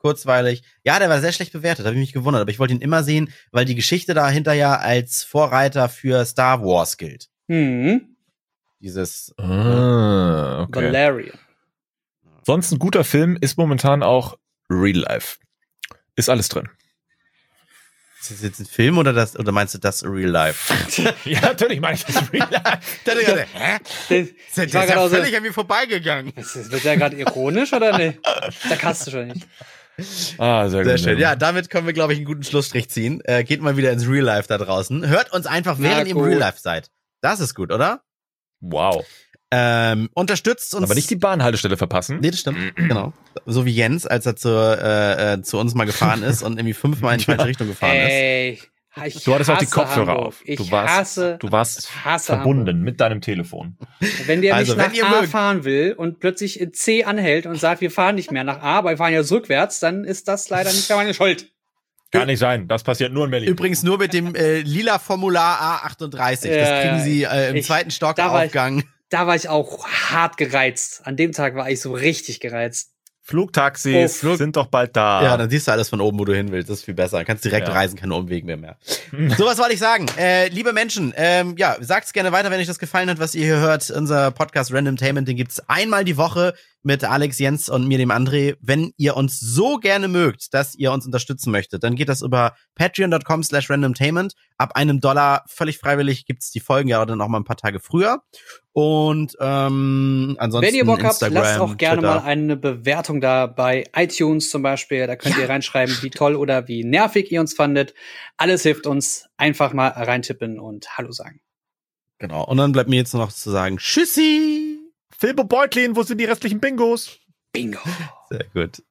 kurzweilig. Ja, der war sehr schlecht bewertet, habe ich mich gewundert, aber ich wollte ihn immer sehen, weil die Geschichte dahinter ja als Vorreiter für Star Wars gilt. Mhm. Dieses Ah, okay. Valerian. Sonst ein guter Film ist momentan auch Real Life. Ist alles drin. Ist das jetzt ein Film oder das oder meinst du das Real Life? Ja, natürlich meine ich das Real Life. Der, der, der, hä? Das, Der ist ja völlig an mir vorbeigegangen. Wird der gerade ironisch oder ne? Da kannst du schon nicht. Ah, sehr, Sehr gut. schön. Ja, damit können wir, glaube ich, einen guten Schlussstrich ziehen. Äh, geht mal wieder ins Real Life da draußen. Hört uns einfach, Na, während ihr im gut. Real Life seid. Das ist gut, oder? Wow. Ähm, unterstützt uns. Aber nicht die Bahnhaltestelle verpassen. Nee, das stimmt. Genau. So wie Jens, als er zur, äh, äh, zu uns mal gefahren ist und irgendwie fünfmal in die falsche Richtung gefahren ist. Ey, ich Du hattest auch die hasse Kopfhörer Hamburg. auf. Ich Du warst, hasse, du warst ich hasse verbunden Hamburg. mit deinem Telefon. Wenn der Also, mich wenn nach ihr A mögt. fahren will und plötzlich in C anhält und sagt, wir fahren nicht mehr nach A, aber wir fahren ja rückwärts, dann ist das leider nicht meine Schuld. Kann nicht sein. Das passiert nur in Berlin. Übrigens nur mit dem äh, lila Formular A achtunddreißig. Ja, Das kriegen ja. sie äh, im Ich- zweiten Stock da war ich- Aufgang. Da war ich auch hart gereizt. An dem Tag war ich so richtig gereizt. Flugtaxis Oh, Flug- sind doch bald da. Ja, dann siehst du alles von oben, wo du hin willst. Das ist viel besser. Dann kannst du direkt Ja. reisen, keine Umwege mehr mehr. So, was wollte ich sagen? Äh, liebe Menschen, ähm, ja, sagt's gerne weiter, wenn euch das gefallen hat, was ihr hier hört. Unser Podcast Randomtainment, den gibt's einmal die Woche mit Alex, Jens und mir, dem André. Wenn ihr uns so gerne mögt, dass ihr uns unterstützen möchtet, dann geht das über patreon.com slash randomtainment. Ab einem Dollar völlig freiwillig gibt's die Folgen ja dann auch mal ein paar Tage früher. Und ähm, ansonsten Wenn ihr Bock habt, Instagram, lasst auch gerne Twitter. mal eine Bewertung da bei iTunes zum Beispiel. Da könnt ihr reinschreiben, wie toll oder wie nervig ihr uns fandet. Alles hilft uns. Einfach mal reintippen und Hallo sagen. Genau. Und dann bleibt mir jetzt nur noch zu sagen, Tschüssi! Philbo Beutlin, wo sind die restlichen Bingos? Bingo. Sehr gut.